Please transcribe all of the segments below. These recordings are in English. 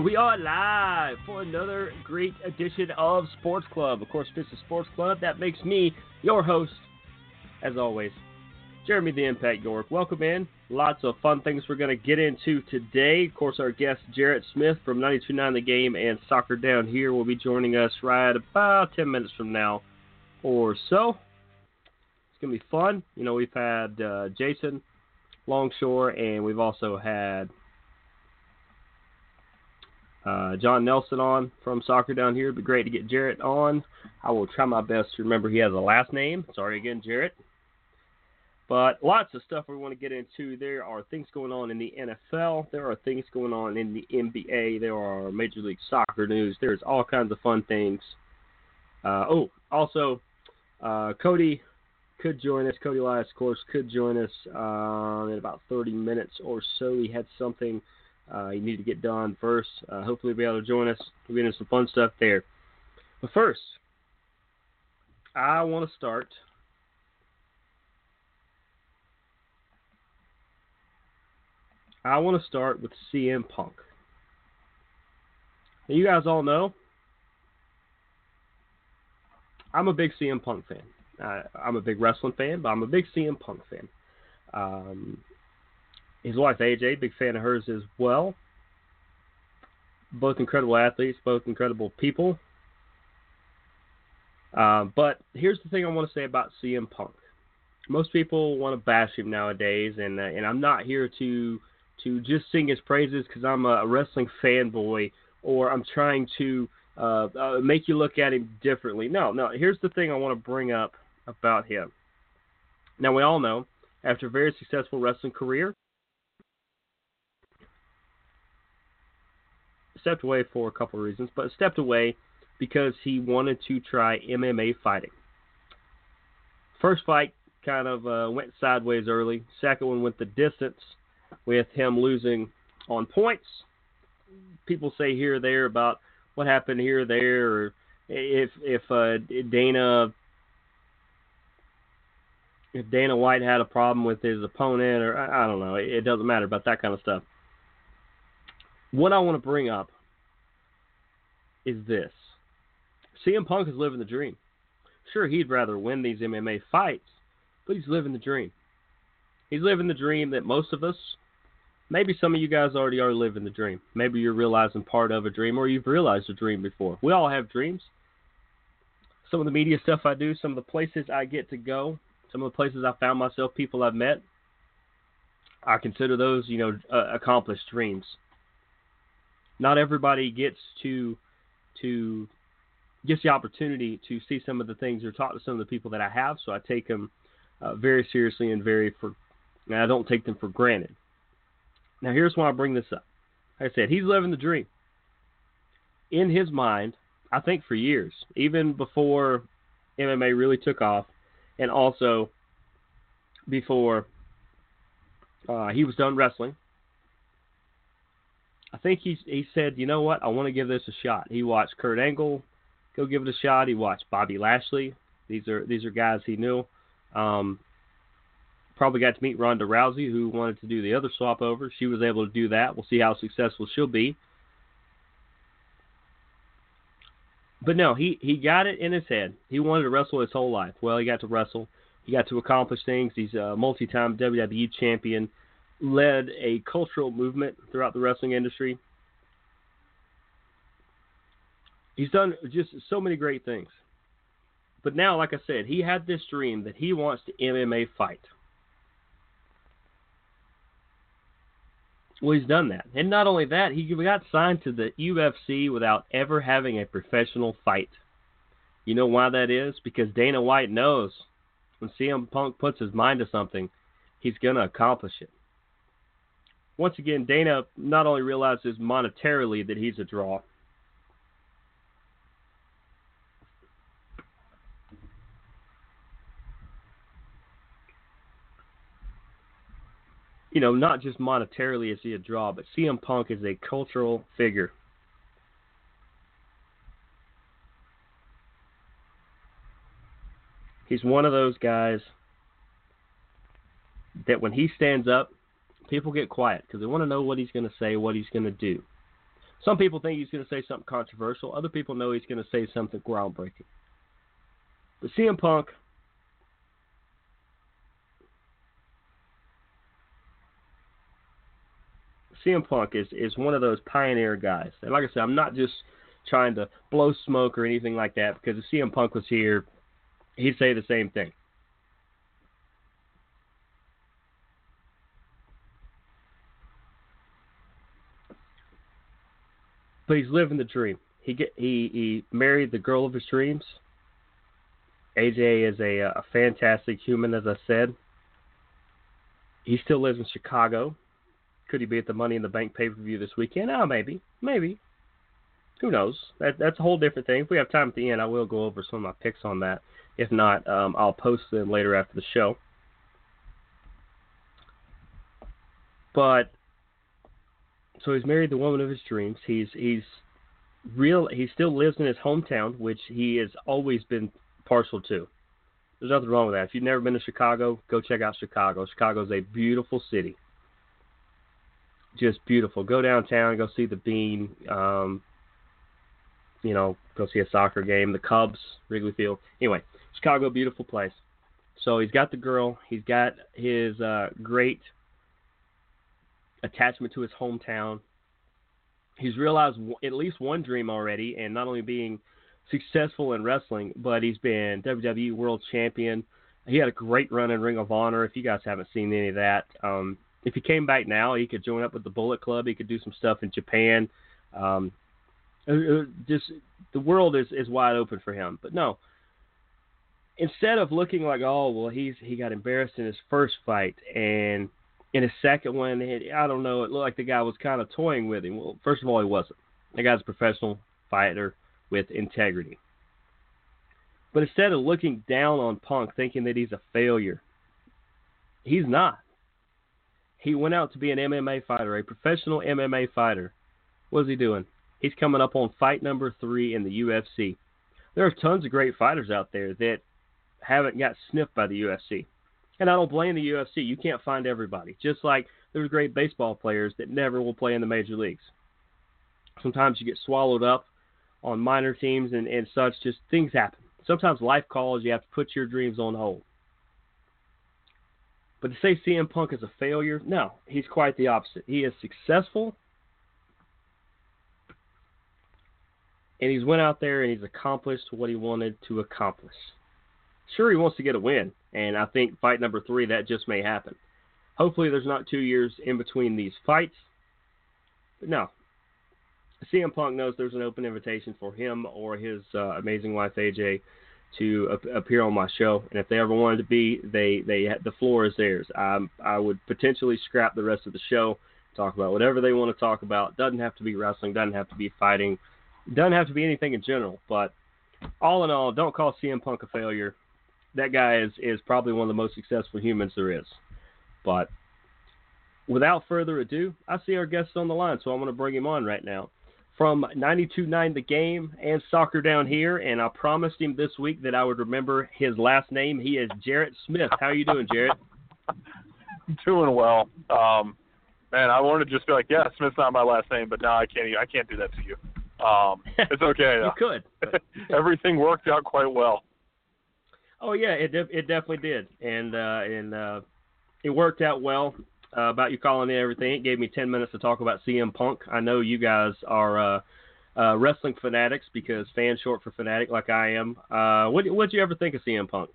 We are live for another great edition of Sports Club. Of course, this is Sports Club. That makes me your host, as always, Jeremy the Impact York. Welcome in. Lots of fun things we're going to get into today. Of course, our guest, Jarrett Smith from 92.9 The Game and Soccer Down Here, will be joining us right about 10 minutes from now or so. It's going to be fun. You know, we've had Jason Longshore, and we've also had John Nelson on from Soccer Down Here. It'd be great to get Jarrett on. I will try my best to remember he has a last name. Sorry again, Jarrett. But lots of stuff we want to get into. There are things going on in the NFL. There are things going on in the NBA. There are Major League Soccer news. There's all kinds of fun things. Also, Cody could join us. Cody Elias, of course, could join us in about 30 minutes or so. He had something you need to get done first. Hopefully, he'll be able to join us. We'll get into some fun stuff there. But first, I want to start with CM Punk. Now, you guys all know I'm a big CM Punk fan. I'm a big wrestling fan, but I'm a big CM Punk fan. His wife, AJ, big fan of hers as well. Both incredible athletes, both incredible people. But here's the thing I want to say about CM Punk. Most people want to bash him nowadays, and I'm not here to just sing his praises because I'm a wrestling fanboy or I'm trying to make you look at him differently. No. Here's the thing I want to bring up about him. Now, we all know, after a very successful wrestling career, stepped away for a couple of reasons, but stepped away because he wanted to try MMA fighting. First fight kind of went sideways early. Second one went the distance with him losing on points. People say here or there about what happened here or there, or if Dana White had a problem with his opponent, or I don't know. It doesn't matter about that kind of stuff. What I want to bring up is this. CM Punk is living the dream. Sure, he'd rather win these MMA fights, but he's living the dream. He's living the dream that most of us, maybe some of you guys already are living the dream. Maybe you're realizing part of a dream, or you've realized a dream before. We all have dreams. Some of the media stuff I do, some of the places I get to go, some of the places I found myself, people I've met, I consider those, accomplished dreams. Not everybody gets the opportunity to see some of the things or talk to some of the people that I have, so I take them very seriously and I don't take them for granted. Now, here's why I bring this up. Like I said, he's living the dream. In his mind, I think for years, even before MMA really took off, and also before he was done wrestling, I think he said, you know what, I want to give this a shot. He watched Kurt Angle go give it a shot. He watched Bobby Lashley. These are guys he knew. Probably got to meet Ronda Rousey, who wanted to do the other swap over. She was able to do that. We'll see how successful she'll be. But no, he got it in his head. He wanted to wrestle his whole life. Well, he got to wrestle. He got to accomplish things. He's a multi-time WWE champion. Led a cultural movement throughout the wrestling industry. He's done just so many great things. But now, like I said, he had this dream that he wants to MMA fight. Well, he's done that. And not only that, he got signed to the UFC without ever having a professional fight. You know why that is? Because Dana White knows when CM Punk puts his mind to something, he's going to accomplish it. Once again, Dana not only realizes monetarily that he's a draw, not just monetarily is he a draw, but CM Punk is a cultural figure. He's one of those guys that when he stands up, people get quiet because they want to know what he's going to say, what he's going to do. Some people think he's going to say something controversial. Other people know he's going to say something groundbreaking. But CM Punk, is one of those pioneer guys. And like I said, I'm not just trying to blow smoke or anything like that, because if CM Punk was here, he'd say the same thing. But he's living the dream. He married the girl of his dreams. AJ is a fantastic human, as I said. He still lives in Chicago. Could he be at the Money in the Bank pay-per-view this weekend? Oh, maybe. Who knows? That's a whole different thing. If we have time at the end, I will go over some of my picks on that. If not, I'll post them later after the show. But so he's married the woman of his dreams. He still lives in his hometown, which he has always been partial to. There's nothing wrong with that. If you've never been to Chicago, go check out Chicago. Chicago's a beautiful city. Just beautiful. Go downtown, go see the Bean, go see a soccer game, the Cubs, Wrigley Field. Anyway, Chicago, beautiful place. So he's got the girl. He's got his great attachment to his hometown. He's realized at least one dream already, and not only being successful in wrestling, but he's been WWE World Champion. He had a great run in Ring of Honor. If you guys haven't seen any of that, if he came back now, he could join up with the Bullet Club. He could do some stuff in Japan. Just the world is wide open for him. But no, instead of looking like, oh well, he got embarrassed in his first fight, and in his second one, I don't know, it looked like the guy was kind of toying with him. Well, first of all, he wasn't. The guy's a professional fighter with integrity. But instead of looking down on Punk, thinking that he's a failure, he's not. He went out to be an MMA fighter, a professional MMA fighter. What is he doing? He's coming up on fight number 3 in the UFC. There are tons of great fighters out there that haven't got sniffed by the UFC. And I don't blame the UFC. You can't find everybody. Just like there's great baseball players that never will play in the major leagues. Sometimes you get swallowed up on minor teams and such. Just things happen. Sometimes life calls. You have to put your dreams on hold. But to say CM Punk is a failure, no, he's quite the opposite. He is successful, and he's went out there and he's accomplished what he wanted to accomplish. Sure, he wants to get a win, and I think fight number 3, that just may happen. Hopefully there's not 2 years in between these fights. But no, CM Punk knows there's an open invitation for him or his amazing wife, AJ, to appear on my show, and if they ever wanted to be, the floor is theirs. I would potentially scrap the rest of the show, talk about whatever they want to talk about. Doesn't have to be wrestling, doesn't have to be fighting, doesn't have to be anything in general. But all in all, don't call CM Punk a failure. That guy is probably one of the most successful humans there is. But without further ado, I see our guest on the line, so I'm going to bring him on right now. From 92.9 The Game and Soccer Down Here, and I promised him this week that I would remember his last name. He is Jarrett Smith. How are you doing, Jarrett? Doing well. Man, I wanted to just be like, yeah, Smith's not my last name, but no, I can't do that to you. It's okay. You could. Everything worked out quite well. Oh yeah, it definitely did, and it worked out well. About you calling in everything. It gave me 10 minutes to talk about CM Punk. I know you guys are wrestling fanatics, because fans short for fanatic like I am. What'd you ever think of CM Punk?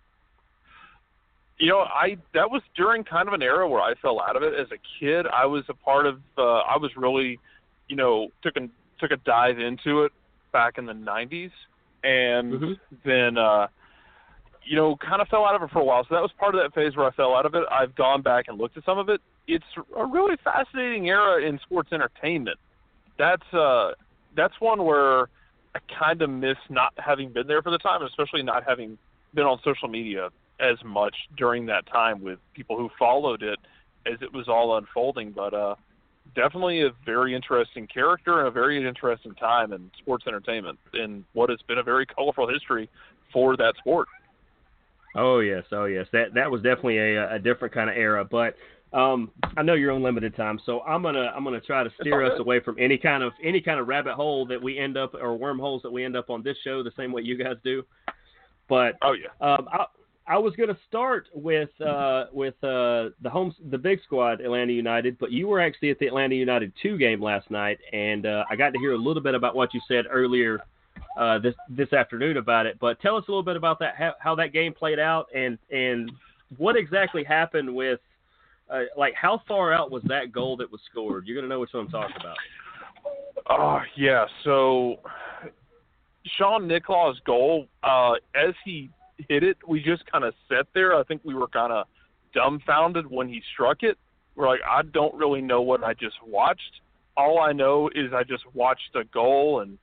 That was during kind of an era where I fell out of it. As a kid, I was a part of, I was really, took a dive into it back in the 90s, and then kind of fell out of it for a while. So that was part of that phase where I fell out of it. I've gone back and looked at some of it. It's a really fascinating era in sports entertainment. That's one where I kind of miss not having been there for the time, especially not having been on social media as much during that time with people who followed it as it was all unfolding. But definitely a very interesting character and a very interesting time in sports entertainment in what has been a very colorful history for that sport. Oh yes. That was definitely a different kind of era. But I know you're on limited time, so I'm gonna try to steer us away from any kind of rabbit hole that we end up, or wormholes that we end up on this show, the same way you guys do. But I was gonna start with the big squad, Atlanta United, but you were actually at the Atlanta United 2 game last night, and I got to hear a little bit about what you said earlier this afternoon about it. But tell us a little bit about that, how that game played out, and what exactly happened with. How far out was that goal that was scored? You're going to know which one I'm talking about. Yeah. So Sean Nicklaus' goal, as he hit it, we just kind of sat there. I think we were kind of dumbfounded when he struck it. We're like, I don't really know what I just watched. All I know is I just watched a goal, and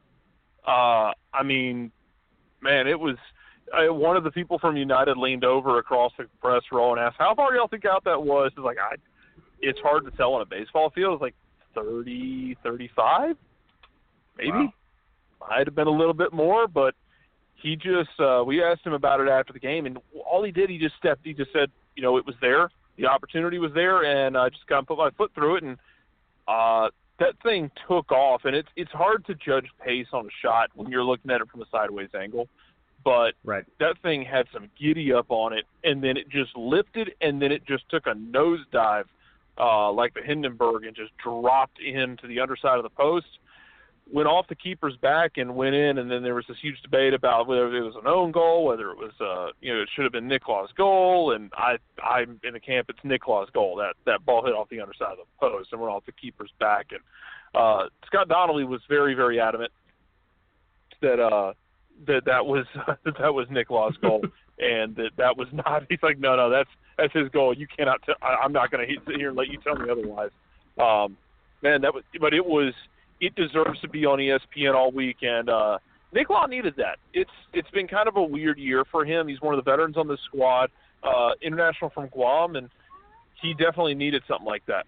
I mean, man, it was. One of the people from United leaned over across the press row and asked, how far y'all think out that was? It's like, it's hard to tell on a baseball field. It's like 30, 35, maybe. Wow. Might have been a little bit more, but he just, we asked him about it after the game, and all he did, he just said, it was there. The opportunity was there, and I just kind of put my foot through it, and that thing took off. And it's hard to judge pace on a shot when you're looking at it from a sideways angle. But That thing had some giddy up on it, and then it just lifted, and then it just took a nosedive like the Hindenburg and just dropped into the underside of the post, went off the keeper's back and went in, and then there was this huge debate about whether it was an own goal, whether it was, it should have been Nicklaus' goal, and I'm in the camp, it's Nicklaus' goal. That ball hit off the underside of the post and went off the keeper's back. And Scott Donnelly was very, very adamant that was Nicklaus' goal, and that was not. He's like, no, that's his goal. You cannot. I'm not going to sit here and let you tell me otherwise. Man, it deserves to be on ESPN all week, and Nicklaus needed that. It's been kind of a weird year for him. He's one of the veterans on this squad, international from Guam, and he definitely needed something like that.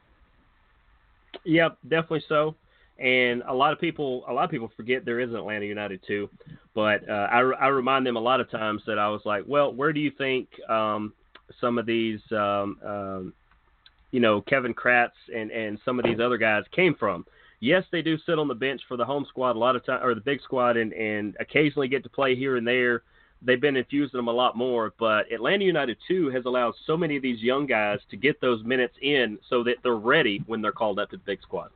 Yep, definitely so. And a lot of people forget there is an Atlanta United too, but I remind them a lot of times that I was like, well, where do you think some of these, Kevin Kratz and some of these other guys came from? Yes, they do sit on the bench for the home squad a lot of time, or the big squad, and occasionally get to play here and there. They've been infusing them a lot more, but Atlanta United too has allowed so many of these young guys to get those minutes in so that they're ready when they're called up to the big squad.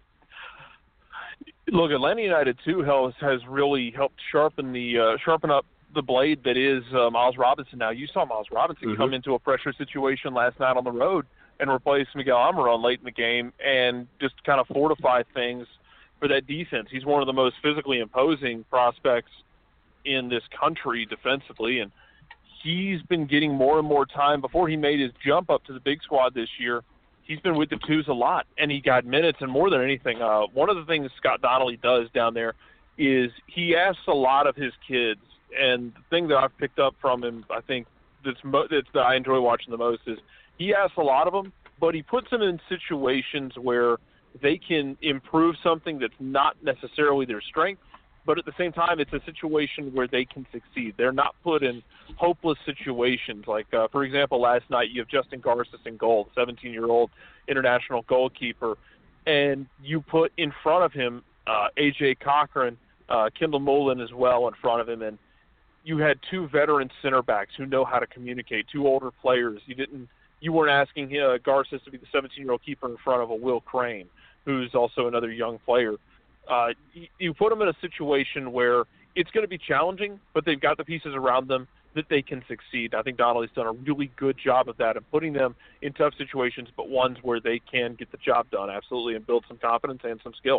Look, Atlanta United too has really helped sharpen up the blade that is Miles Robinson. Now, you saw Miles Robinson come into a pressure situation last night on the road and replace Miguel Almiron late in the game and just kind of fortify things for that defense. He's one of the most physically imposing prospects in this country defensively, and he's been getting more and more time. Before he made his jump up to the big squad this year, he's been with the twos a lot, and he got minutes. And more than anything, one of the things Scott Donnelly does down there is he asks a lot of his kids. And the thing that I've picked up from him, I think that I enjoy watching the most, is he asks a lot of them, but he puts them in situations where they can improve something that's not necessarily their strength, but at the same time, it's a situation where they can succeed. They're not put in hopeless situations. Like, for example, last night you have Justin Garces in goal, 17-year-old international goalkeeper, and you put in front of him A.J. Cochran, Kendall Mullen as well in front of him, and you had two veteran center backs who know how to communicate, two older players. You weren't asking Garces to be the 17-year-old keeper in front of a Will Crane, who's also another young player. You put them in a situation where it's going to be challenging, but they've got the pieces around them that they can succeed. I think Donnelly's done a really good job of that and putting them in tough situations, but ones where they can get the job done, absolutely, and build some confidence and some skill.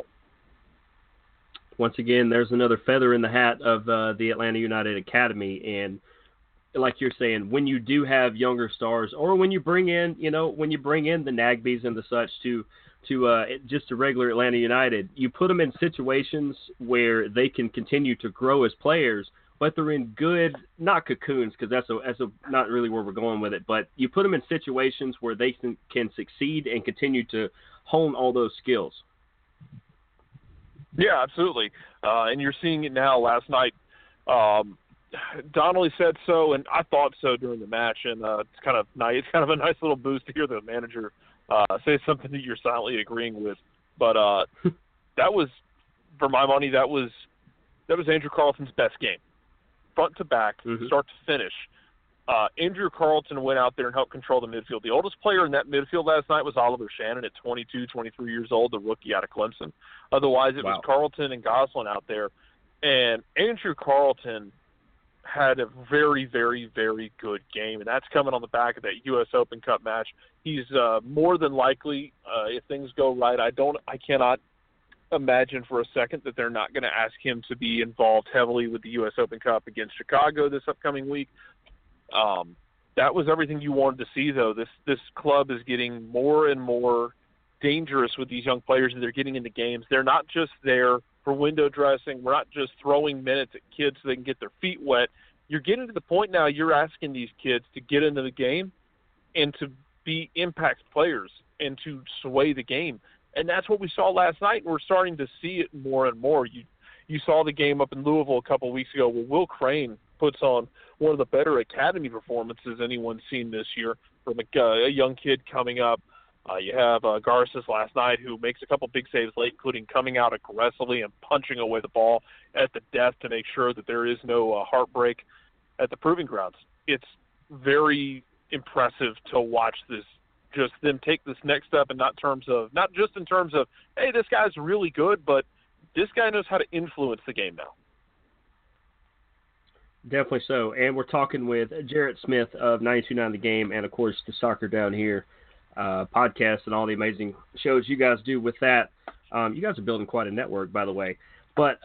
Once again, there's another feather in the hat of the Atlanta United Academy, and like you're saying, when you do have younger stars, or when you bring in, the Nagbys and the such to just a regular Atlanta United, you put them in situations where they can continue to grow as players, but they're in good, not cocoons, because that's not really where we're going with it, but you put them in situations where they can succeed and continue to hone all those skills. Yeah, absolutely. And you're seeing it now. Last night, Donnelly said so, and I thought so during the match, and it's kind of nice. It's kind of a nice little boost to hear the manager say something that you're silently agreeing with. But that was, for my money, that was Andrew Carleton's best game, front to back, start to finish. Andrew Carleton went out there and helped control the midfield. The oldest player in that midfield last night was Oliver Shannon at 22, 23 years old, the rookie out of Clemson. Otherwise, it was Carleton and Goslin out there. And Andrew Carleton had a very, very, very good game, and that's coming on the back of that U.S. Open Cup match. He's more than likely, if things go right, I cannot imagine for a second that they're not going to ask him to be involved heavily with the U.S. Open Cup against Chicago this upcoming week. That was everything you wanted to see, though. This club is getting more and more dangerous with these young players, and they're getting into games. They're not just there for window dressing. We're not just throwing minutes at kids so they can get their feet wet. You're getting to the point now you're asking these kids to get into the game and to be impact players and to sway the game. And that's what we saw last night, and we're starting to see it more and more. You saw the game up in Louisville a couple of weeks ago where Will Crane puts on one of the better academy performances anyone's seen this year from a young kid coming up. You have Garces last night, who makes a couple big saves late, including coming out aggressively and punching away the ball at the death to make sure that there is no heartbreak at the proving grounds. It's very impressive to watch this, just them take this next step, and not just in terms of, hey, this guy's really good, but this guy knows how to influence the game now. Definitely so. And we're talking with Jarrett Smith of 92.9 The Game, and, of course, the Soccer Down Here podcast and all the amazing shows you guys do with that. You guys are building quite a network, by the way. But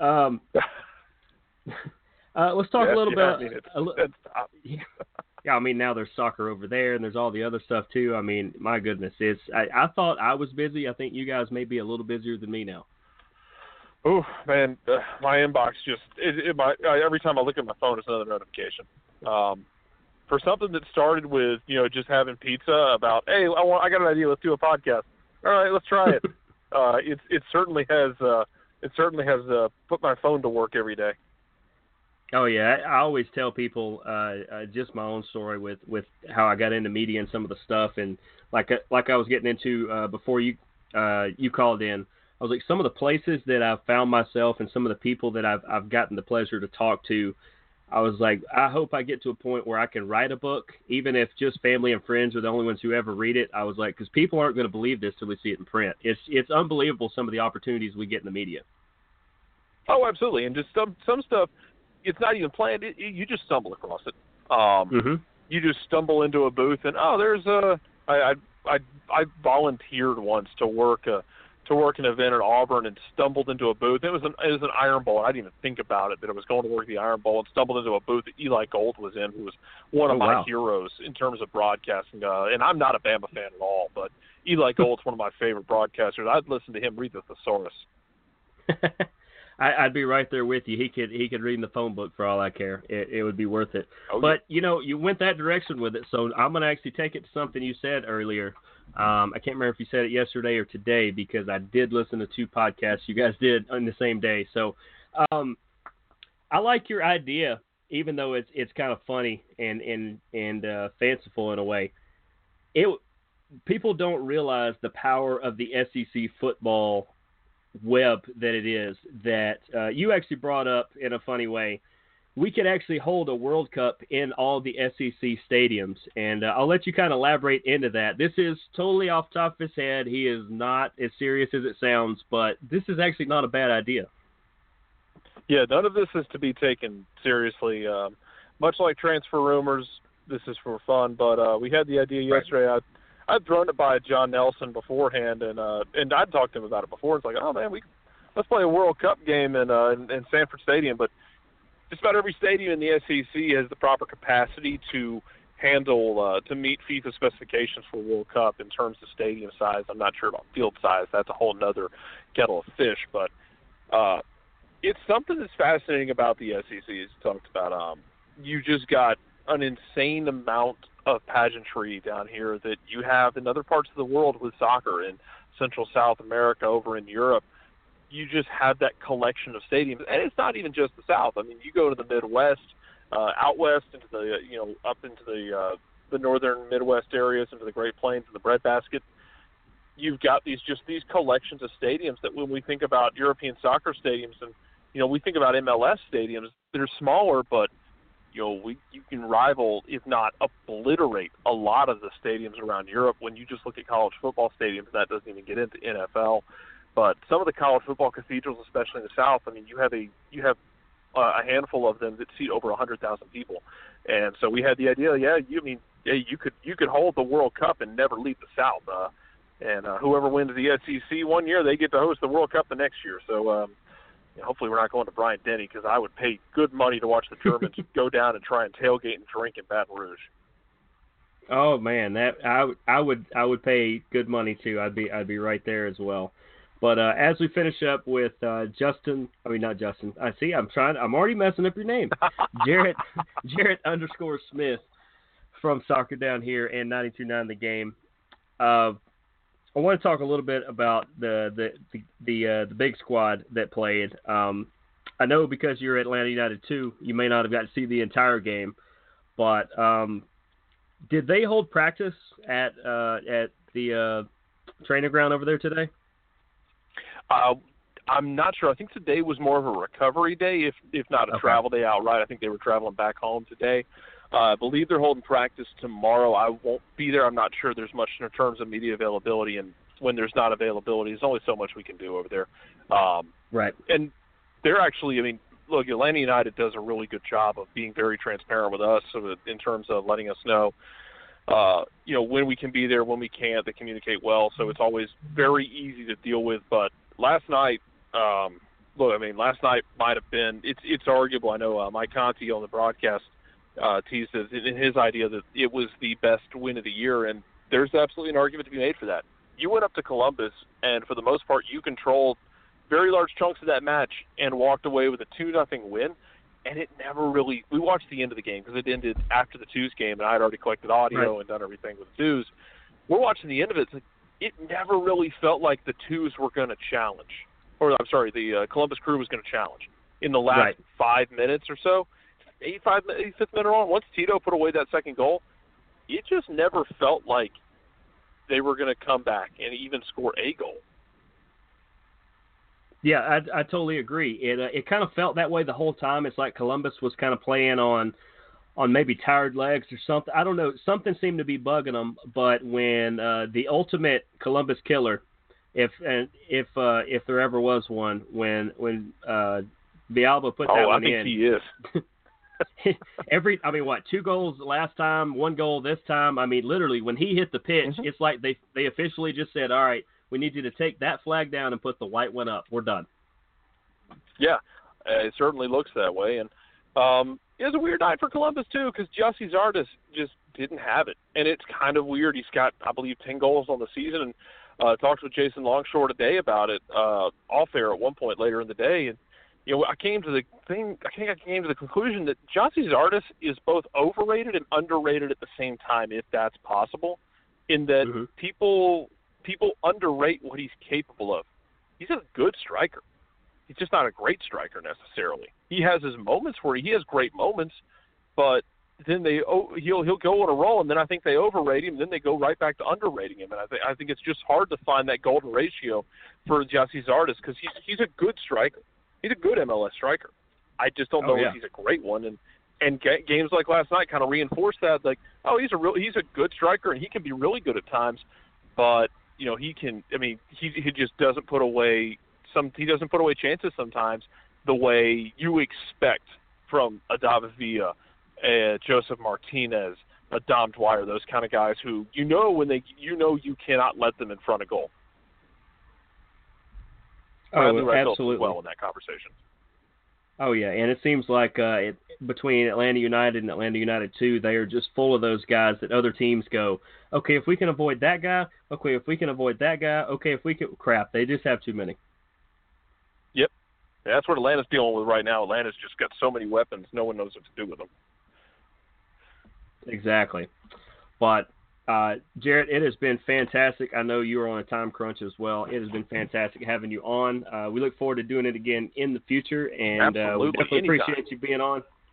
let's talk a little bit. Yeah, I mean, now there's soccer over there, and there's all the other stuff too. I mean, my goodness, I thought I was busy. I think you guys may be a little busier than me now. Oh man, my inbox just every time I look at my phone, it's another notification. For something that started with just having pizza, about, hey, I got an idea, let's do a podcast. All right, let's try it. It certainly has put my phone to work every day. Oh yeah, I always tell people just my own story with how I got into media and some of the stuff, and like I was getting into before you called in. I was like, some of the places that I've found myself and some of the people that I've gotten the pleasure to talk to, I was like, I hope I get to a point where I can write a book, even if just family and friends are the only ones who ever read it. I was like, because people aren't going to believe this till they see it in print. It's unbelievable, some of the opportunities we get in the media. Oh, absolutely, and just some stuff, it's not even planned. You just stumble across it. You just stumble into a booth, and I volunteered once to work an event at Auburn and stumbled into a booth. It was an Iron Bowl. I didn't even think about it, that I was going to work the Iron Bowl, and stumbled into a booth that Eli Gold was in, who was one of my heroes in terms of broadcasting. And I'm not a Bama fan at all, but Eli Gold's one of my favorite broadcasters. I'd listen to him read the thesaurus. I'd be right there with you. He could read in the phone book for all I care. It would be worth it. Oh, but you went that direction with it, so I'm going to actually take it to something you said earlier. I can't remember if you said it yesterday or today, because I did listen to 2 podcasts you guys did on the same day. So I like your idea, even though it's kind of funny and fanciful in a way. People don't realize the power of the SEC football web that it is, that you actually brought up in a funny way. We could actually hold a World Cup in all the SEC stadiums, and I'll let you kind of elaborate into that. This is totally off the top of his head. He is not as serious as it sounds, but this is actually not a bad idea. Yeah, none of this is to be taken seriously. Much like transfer rumors, this is for fun, but we had the idea yesterday. I'd thrown it by John Nelson beforehand, and I'd talked to him about it before. It's like, oh man, let's play a World Cup game in Sanford Stadium. But just about every stadium in the SEC has the proper capacity to handle to meet FIFA specifications for World Cup in terms of stadium size. I'm not sure about field size. That's a whole nother kettle of fish. But it's something that's fascinating about the SEC. As you talked about, you just got an insane amount of pageantry down here that you have in other parts of the world with soccer, in Central South America, over in Europe. You just have that collection of stadiums, and it's not even just the South. I mean, you go to the Midwest, out west into the up into the northern Midwest areas, into the Great Plains and the breadbasket. You've got these collections of stadiums that when we think about European soccer stadiums and we think about MLS stadiums, they're smaller, but you can rival, if not obliterate, a lot of the stadiums around Europe. When you just look at college football stadiums, that doesn't even get into NFL. But some of the college football cathedrals, especially in the South, I mean, you have a handful of them that seat over 100,000 people, and so we had the idea, you could hold the World Cup and never leave the South, and whoever wins the SEC one year, they get to host the World Cup the next year. So hopefully we're not going to Bryant-Denny, because I would pay good money to watch the Germans go down and try and tailgate and drink in Baton Rouge. Oh man, that I would pay good money too. I'd be right there as well. But as we finish up with not Justin. I see. I'm already messing up your name. Jarrett _Smith from Soccer Down Here and 92.9 The Game. I want to talk a little bit about the big squad that played. I know because you're Atlanta United too, you may not have got to see the entire game, but did they hold practice at the training ground over there today? I'm not sure. I think today was more of a recovery day, if not a travel day outright. I think they were traveling back home today. I believe they're holding practice tomorrow. I won't be there. I'm not sure there's much in terms of media availability, and when there's not availability, there's only so much we can do over there. Right. And they're actually, look, Atlanta United does a really good job of being very transparent with us in terms of letting us know, when we can be there, when we can't. They communicate well, so it's always very easy to deal with. But last night, last night might have been, it's arguable. I know Mike Conti on the broadcast teased in his idea that it was the best win of the year, and there's absolutely an argument to be made for that. You went up to Columbus, and for the most part, you controlled very large chunks of that match and walked away with a 2-0 win, and it never really – we watched the end of the game because it ended after the Twos game, and I had already collected audio and done everything with the Twos. We're watching the end of it. It's like, it never really felt like the Twos were going to challenge. Or, I'm sorry, the Columbus Crew was going to challenge in the last 5 minutes or so. 85th minute on, once Tito put away that second goal, it just never felt like they were going to come back and even score a goal. Yeah, I totally agree. It kind of felt that way the whole time. It's like Columbus was kind of playing on maybe tired legs or something. I don't know. Something seemed to be bugging them. But when the ultimate Columbus killer, if there ever was one, when Villalba put that one in. I think he is. 2 goals last time, 1 goal this time. Literally, when he hit the pitch, it's like they officially just said, all right, we need you to take that flag down and put the white one up. We're done. Yeah, it certainly looks that way. And it was a weird night for Columbus, too, because Gyasi Zardes just didn't have it. And it's kind of weird. He's got, I believe, 10 goals on the season. And talked with Jason Longshore today about it off air at one point later in the day. And I came to the conclusion that Gyasi Zardes is both overrated and underrated at the same time, if that's possible, in that people underrate what he's capable of. He's a good striker. He's just not a great striker necessarily. He has his moments where he has great moments, but then he'll go on a roll, and then I think they overrate him, and then they go right back to underrating him. And I think it's just hard to find that golden ratio for Gyasi Zardes because he's a good striker. He's a good MLS striker. I just don't know if he's a great one. And games like last night kind of reinforce that. Like, he's a good striker, and he can be really good at times. But he can. He just doesn't put away he doesn't put away chances sometimes the way you expect from a David Villa, Joseph Martinez, a Dom Dwyer, those kind of guys who you cannot let them in front of goal. Absolutely. Well in that conversation. Oh, yeah, and it seems like between Atlanta United and Atlanta United 2, they are just full of those guys that other teams go, okay, if we can avoid that guy, okay, if we can avoid that guy, okay, if we can, crap, they just have too many. Yep. Yeah, that's what Atlanta's dealing with right now. Atlanta's just got so many weapons, no one knows what to do with them. Exactly. But, Jarrett, it has been fantastic. I know you are on a time crunch as well. It has been fantastic having you on. We look forward to doing it again in the future, and we definitely appreciate you being on.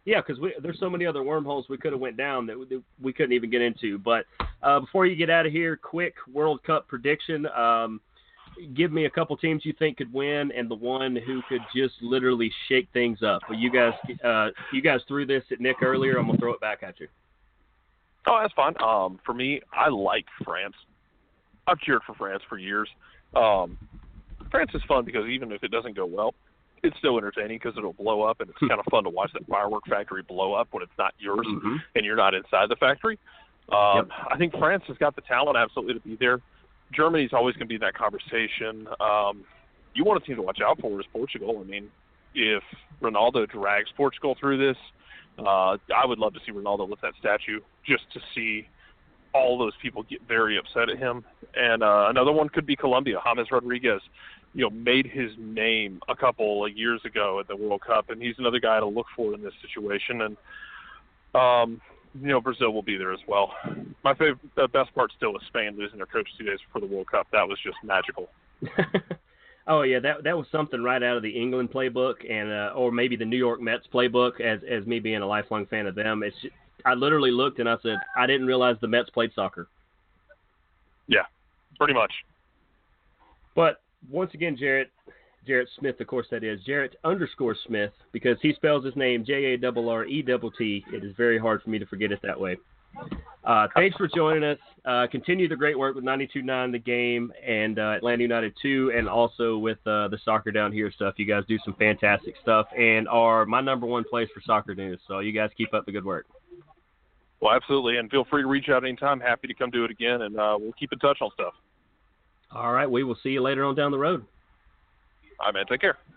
Yeah, because there's so many other wormholes we could have went down that we couldn't even get into. But before you get out of here, quick World Cup prediction. Give me a couple teams you think could win and the one who could just literally shake things up. But you guys threw this at Nick earlier. I'm going to throw it back at you. Oh, that's fine. For me, I like France. I've cheered for France for years. France is fun because even if it doesn't go well, it's still entertaining because it'll blow up, and it's kind of fun to watch that firework factory blow up when it's not yours and you're not inside the factory. Yep. I think France has got the talent absolutely to be there. Germany's always going to be in that conversation. You want a team to watch out for is Portugal. I mean, if Ronaldo drags Portugal through this, I would love to see Ronaldo with that statue just to see all those people get very upset at him. And another one could be Colombia. James Rodriguez, made his name a couple of years ago at the World Cup, and he's another guy to look for in this situation. And, Brazil will be there as well. My the best part still is Spain losing their coach 2 days before the World Cup. That was just magical. Oh yeah, that was something right out of the England playbook, and or maybe the New York Mets playbook. As me being a lifelong fan of them, I literally looked and I said I didn't realize the Mets played soccer. Yeah, pretty much. But once again, Jarrett Smith, of course that is Jarrett_Smith, because he spells his name JARRETT. It is very hard for me to forget it that way. Thanks for joining us. Continue the great work with 92.9 The Game and Atlanta United 2, and also with the Soccer Down Here stuff. You guys do some fantastic stuff and are my number one place for soccer news. So you guys keep up the good work. Well, absolutely, and feel free to reach out anytime. Happy to come do it again, and we'll keep in touch on stuff. All right, we will see you later on down the road. All right, man. Take care.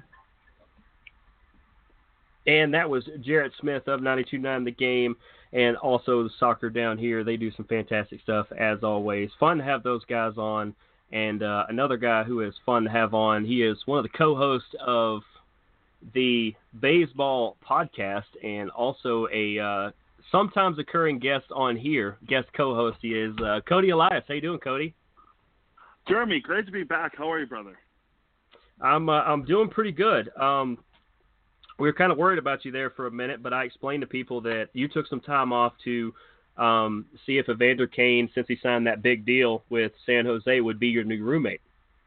And that was Jarrett Smith of 92.9 The Game, and also the Soccer Down Here. They do some fantastic stuff, as always. Fun to have those guys on. And another guy who is fun to have on, he is one of the co-hosts of the Baseball podcast and also a sometimes occurring guest on here. Guest co-host he is Cody Elias. How you doing, Cody? Jeremy, great to be back. How are you, brother? I'm doing pretty good. We were kind of worried about you there for a minute, but I explained to people that you took some time off to see if Evander Kane, since he signed that big deal with San Jose, would be your new roommate.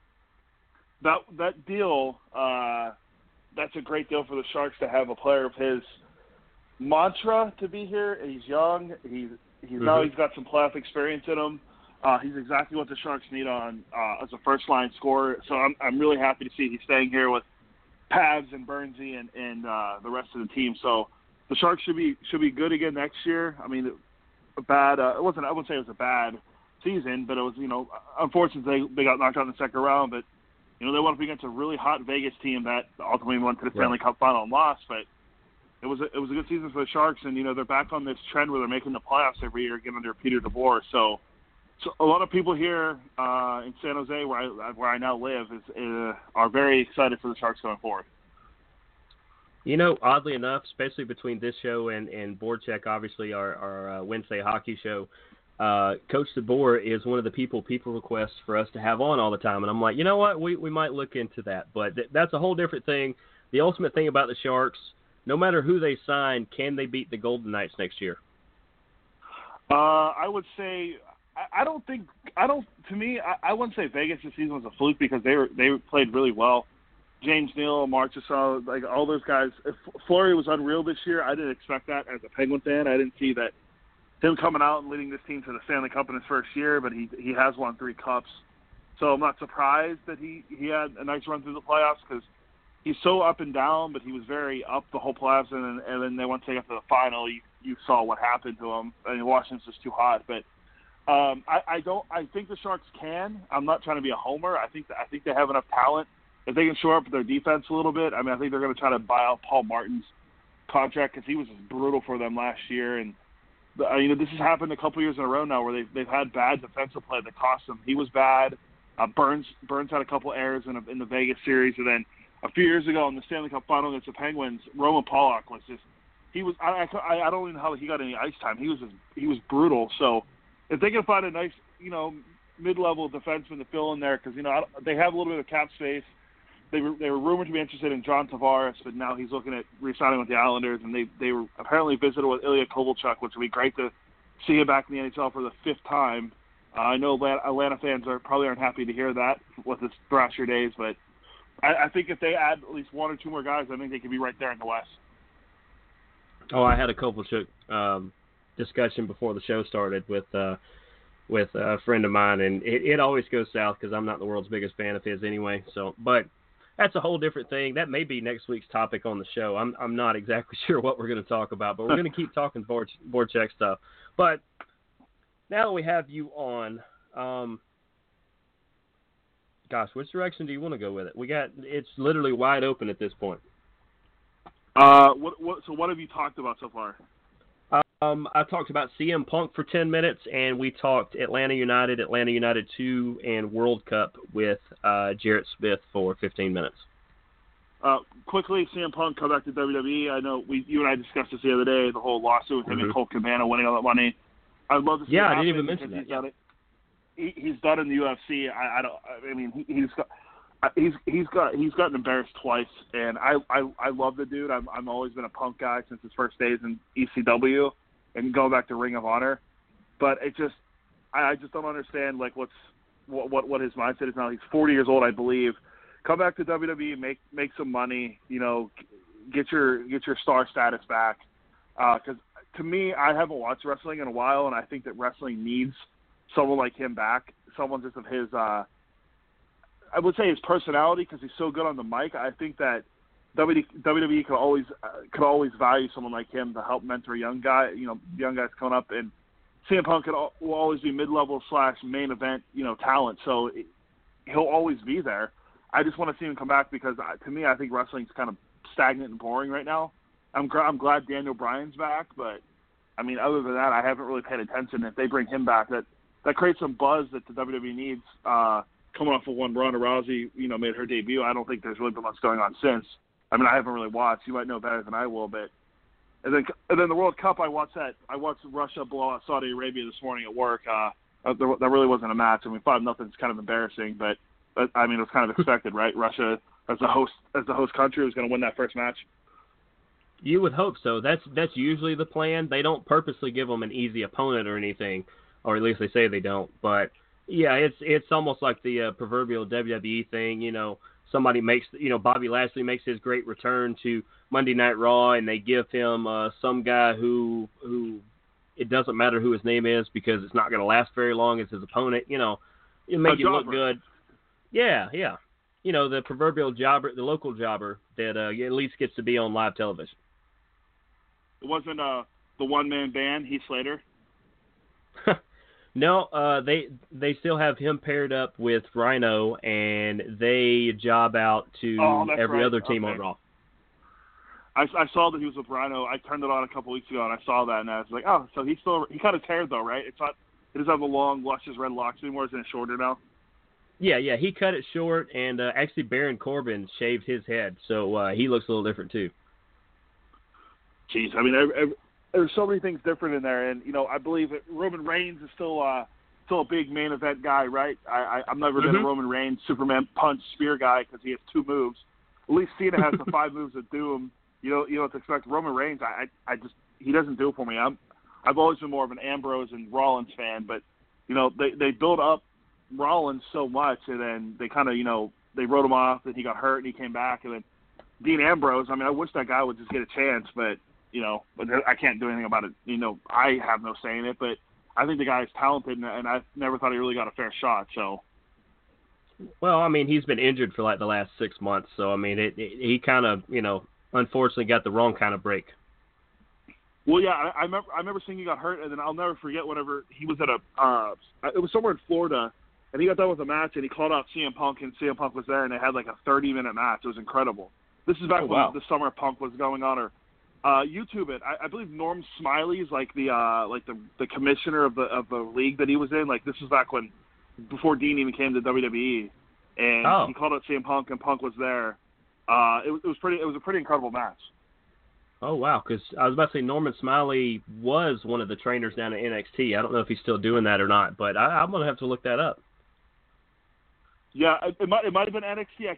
That deal, that's a great deal for the Sharks to have a player of his mantra to be here. He's young. He's now he's got some playoff experience in him. He's exactly what the Sharks need on as a first-line scorer. So I'm really happy to see he's staying here with Pavs and Bernsey and the rest of the team. So the Sharks should be good again next year. I mean, I wouldn't say it was a bad season, but it was, unfortunately they got knocked out in the second round. But they went up against a really hot Vegas team that ultimately went to the Stanley Cup final and lost. But it was a good season for the Sharks, and they're back on this trend where they're making the playoffs every year again under Peter DeBoer. So a lot of people here in San Jose, where I now live, are very excited for the Sharks going forward. Oddly enough, especially between this show and Board Check, obviously our Wednesday hockey show, Coach DeBoer is one of the people request for us to have on all the time. And I'm like, you know what, we might look into that. But that's a whole different thing. The ultimate thing about the Sharks, no matter who they sign, can they beat the Golden Knights next year? I would say I wouldn't say Vegas this season was a fluke because they played really well. James Neal, Marchessault, like all those guys. Fleury was unreal this year. I didn't expect that as a Penguin fan. I didn't see that him coming out and leading this team to the Stanley Cup in his first year, but he has won 3 cups. So I'm not surprised that he had a nice run through the playoffs because he's so up and down, but he was very up the whole playoffs, and then they once they got to the final, you saw what happened to him. I mean, Washington's just too hot, but I think the Sharks can. I'm not trying to be a homer. I think they have enough talent. If they can shore up their defense a little bit, I mean, I think they're going to try to buy out Paul Martin's contract because he was just brutal for them last year. And this has happened a couple years in a row now where they've had bad defensive play that cost them. He was bad. Burns had a couple errors in the Vegas series, and then a few years ago in the Stanley Cup final against the Penguins, Roman Polak was just I don't even know how he got any ice time. He was brutal. So if they can find a nice mid-level defenseman to fill in there because they have a little bit of cap space. they were rumored to be interested in John Tavares, but now he's looking at re-signing with the Islanders, and they were apparently visited with Ilya Kovalchuk, which would be great to see him back in the NHL for the 5th time. I know Atlanta fans aren't happy to hear that with his Thrasher days, but I think if they add at least 1 or 2 more guys, I think they could be right there in the West. Oh, I had a Kovalchuk discussion before the show started with a friend of mine, and it always goes south because I'm not the world's biggest fan of his anyway. So, but that's a whole different thing. That may be next week's topic on the show. I'm not exactly sure what we're going to talk about, but we're going to keep talking Voracek stuff. But now that we have you on, gosh, which direction do you want to go with it? It's literally wide open at this point. So what have you talked about so far? I talked about CM Punk for 10 minutes, and we talked Atlanta United 2, and World Cup with Jarrett Smith for 15 minutes. Quickly, CM Punk come back to WWE. I know you and I discussed this the other day, the whole lawsuit with him and Colt Cabana winning all that money. I'd love to see. Yeah, I didn't even mention that. He's done in the UFC. He's gotten embarrassed twice, and I love the dude. I've always been a Punk guy since his first days in ECW and going back to Ring of Honor. But I just don't understand like what his mindset is now. He's 40 years old, I believe. Come back to WWE, make some money, get your star status back. Because to me, I haven't watched wrestling in a while, and I think that wrestling needs someone like him back. Someone just of his, I would say his personality, because he's so good on the mic. I think that WWE could always value someone like him to help mentor young guys coming up. And CM Punk will always be mid-level / main event, talent. So he'll always be there. I just want to see him come back because, to me, I think wrestling's kind of stagnant and boring right now. I'm glad Daniel Bryan's back, but I mean, other than that, I haven't really paid attention. If they bring him back, that creates some buzz that the WWE needs. Coming off of when Ronda Rousey, made her debut, I don't think there's really been much going on since. I mean, I haven't really watched. You might know better than I will, but and then the World Cup, I watched Russia blow out Saudi Arabia this morning at work. That really wasn't a match. I mean, 5-0's kind of embarrassing, but I mean, it was kind of expected, right? Russia as the host country was going to win that first match. You would hope so. That's usually the plan. They don't purposely give them an easy opponent or anything, or at least they say they don't. But yeah, it's almost like the proverbial WWE thing. Somebody makes, Bobby Lashley makes his great return to Monday Night Raw, and they give him some guy who it doesn't matter who his name is because it's not going to last very long as his opponent. It make you look good. Yeah. The proverbial jobber, the local jobber that at least gets to be on live television. It wasn't the one-man band, Heath Slater? No, they still have him paired up with Rhino, and they job out to every other team on Raw. I saw that he was with Rhino. I turned it on a couple weeks ago, and I saw that, and I was like, oh, so he cut his hair, though, right? It doesn't have the long, luscious red locks anymore. Isn't it shorter now? Yeah, he cut it short, and actually Baron Corbin shaved his head, so he looks a little different too. Jeez, I mean, there's so many things different in there, and I believe that Roman Reigns is still a big main event guy, right? I've never been a Roman Reigns Superman punch spear guy because he has 2 moves. At least Cena has the 5 moves that do him. You know what to expect. Roman Reigns, he doesn't do it for me. I've always been more of an Ambrose and Rollins fan, but they build up Rollins so much, and then they kind of they wrote him off, and he got hurt, and he came back, and then Dean Ambrose. I mean, I wish that guy would just get a chance, but I can't do anything about it. I have no say in it, but I think the guy is talented, and I never thought he really got a fair shot. So, well, I mean, he's been injured for like the last 6 months, so I mean, he kind of unfortunately got the wrong kind of break. Well, yeah, I remember seeing he got hurt, and then I'll never forget whenever he was at it was somewhere in Florida. And he got done with a match, and he called out CM Punk, and CM Punk was there, and they had like a 30-minute match. It was incredible. This is back when the Summer Punk was going on, or YouTube it. I believe Norm Smiley is like the commissioner of the league that he was in. Like this was back before Dean even came to WWE, and he called out CM Punk, and Punk was there. It was a pretty incredible match. Oh wow! Because I was about to say Norman Smiley was one of the trainers down at NXT. I don't know if he's still doing that or not, but I'm gonna have to look that up. Yeah, it might have been NXT.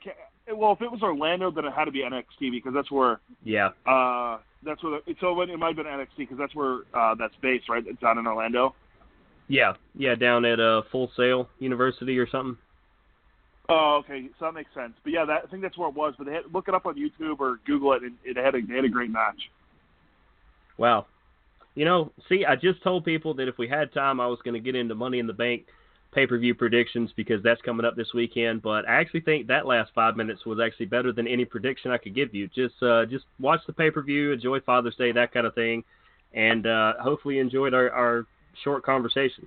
well, if it was Orlando, then it had to be NXT because that's where. Yeah. That's where. It might have been NXT because that's where that's based, right? It's down in Orlando. Yeah, down at Full Sail University or something. Oh, okay, so that makes sense. But yeah, I think that's where it was. But look it up on YouTube or Google it, and they had a great match. Wow. See, I just told people that if we had time, I was going to get into Money in the Bank pay-per-view predictions because that's coming up this weekend. But I actually think that last 5 minutes was actually better than any prediction I could give you. Just watch the pay-per-view, enjoy Father's Day, that kind of thing, and hopefully you enjoyed our short conversation.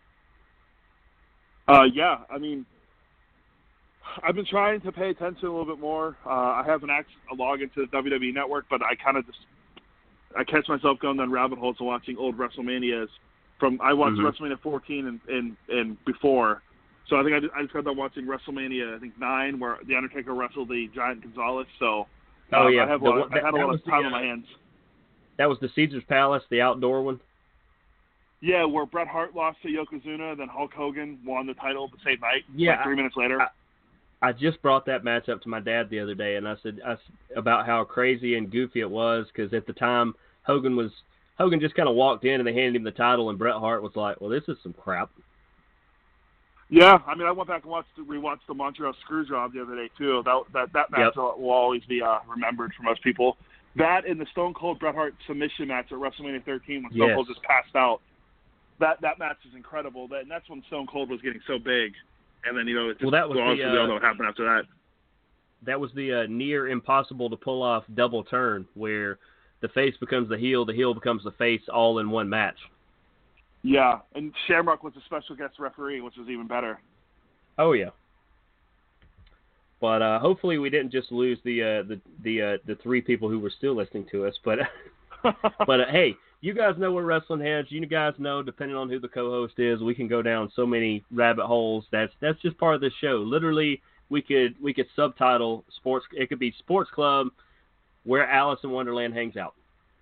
Yeah, I mean, I've been trying to pay attention a little bit more. I haven't actually logged into the WWE Network, but I kind of I catch myself going down rabbit holes of watching old WrestleManias. I watched WrestleMania 14 and before, so I think I just got done watching WrestleMania 9 where the Undertaker wrestled the Giant Gonzalez. So I had a lot of time on my hands. That was the Caesar's Palace, the outdoor one. Yeah, where Bret Hart lost to Yokozuna, then Hulk Hogan won the title the same night. Yeah, 3 minutes later. I just brought that match up to my dad the other day, and I said about how crazy and goofy it was because at the time Hogan just kind of walked in and they handed him the title, and Bret Hart was like, "Well, this is some crap." Yeah, I mean, I went back and rewatched the Montreal Screwjob the other day too. That match will always be remembered for most people. That and the Stone Cold Bret Hart submission match at WrestleMania 13 when Stone Cold just passed out. That match is incredible. And that's when Stone Cold was getting so big. And then, it just, that was we all know what happened after that. That was the near impossible to pull off double turn where the face becomes the heel becomes the face all in one match. Yeah, and Shamrock was a special guest referee, which was even better. Oh, yeah. But hopefully we didn't just lose the three people who were still listening to us. But, hey, you guys know we're wrestling heads. You guys know, depending on who the co-host is, we can go down so many rabbit holes. That's just part of the show. Literally, we could subtitle sports. It could be Sports Club where Alice in Wonderland hangs out.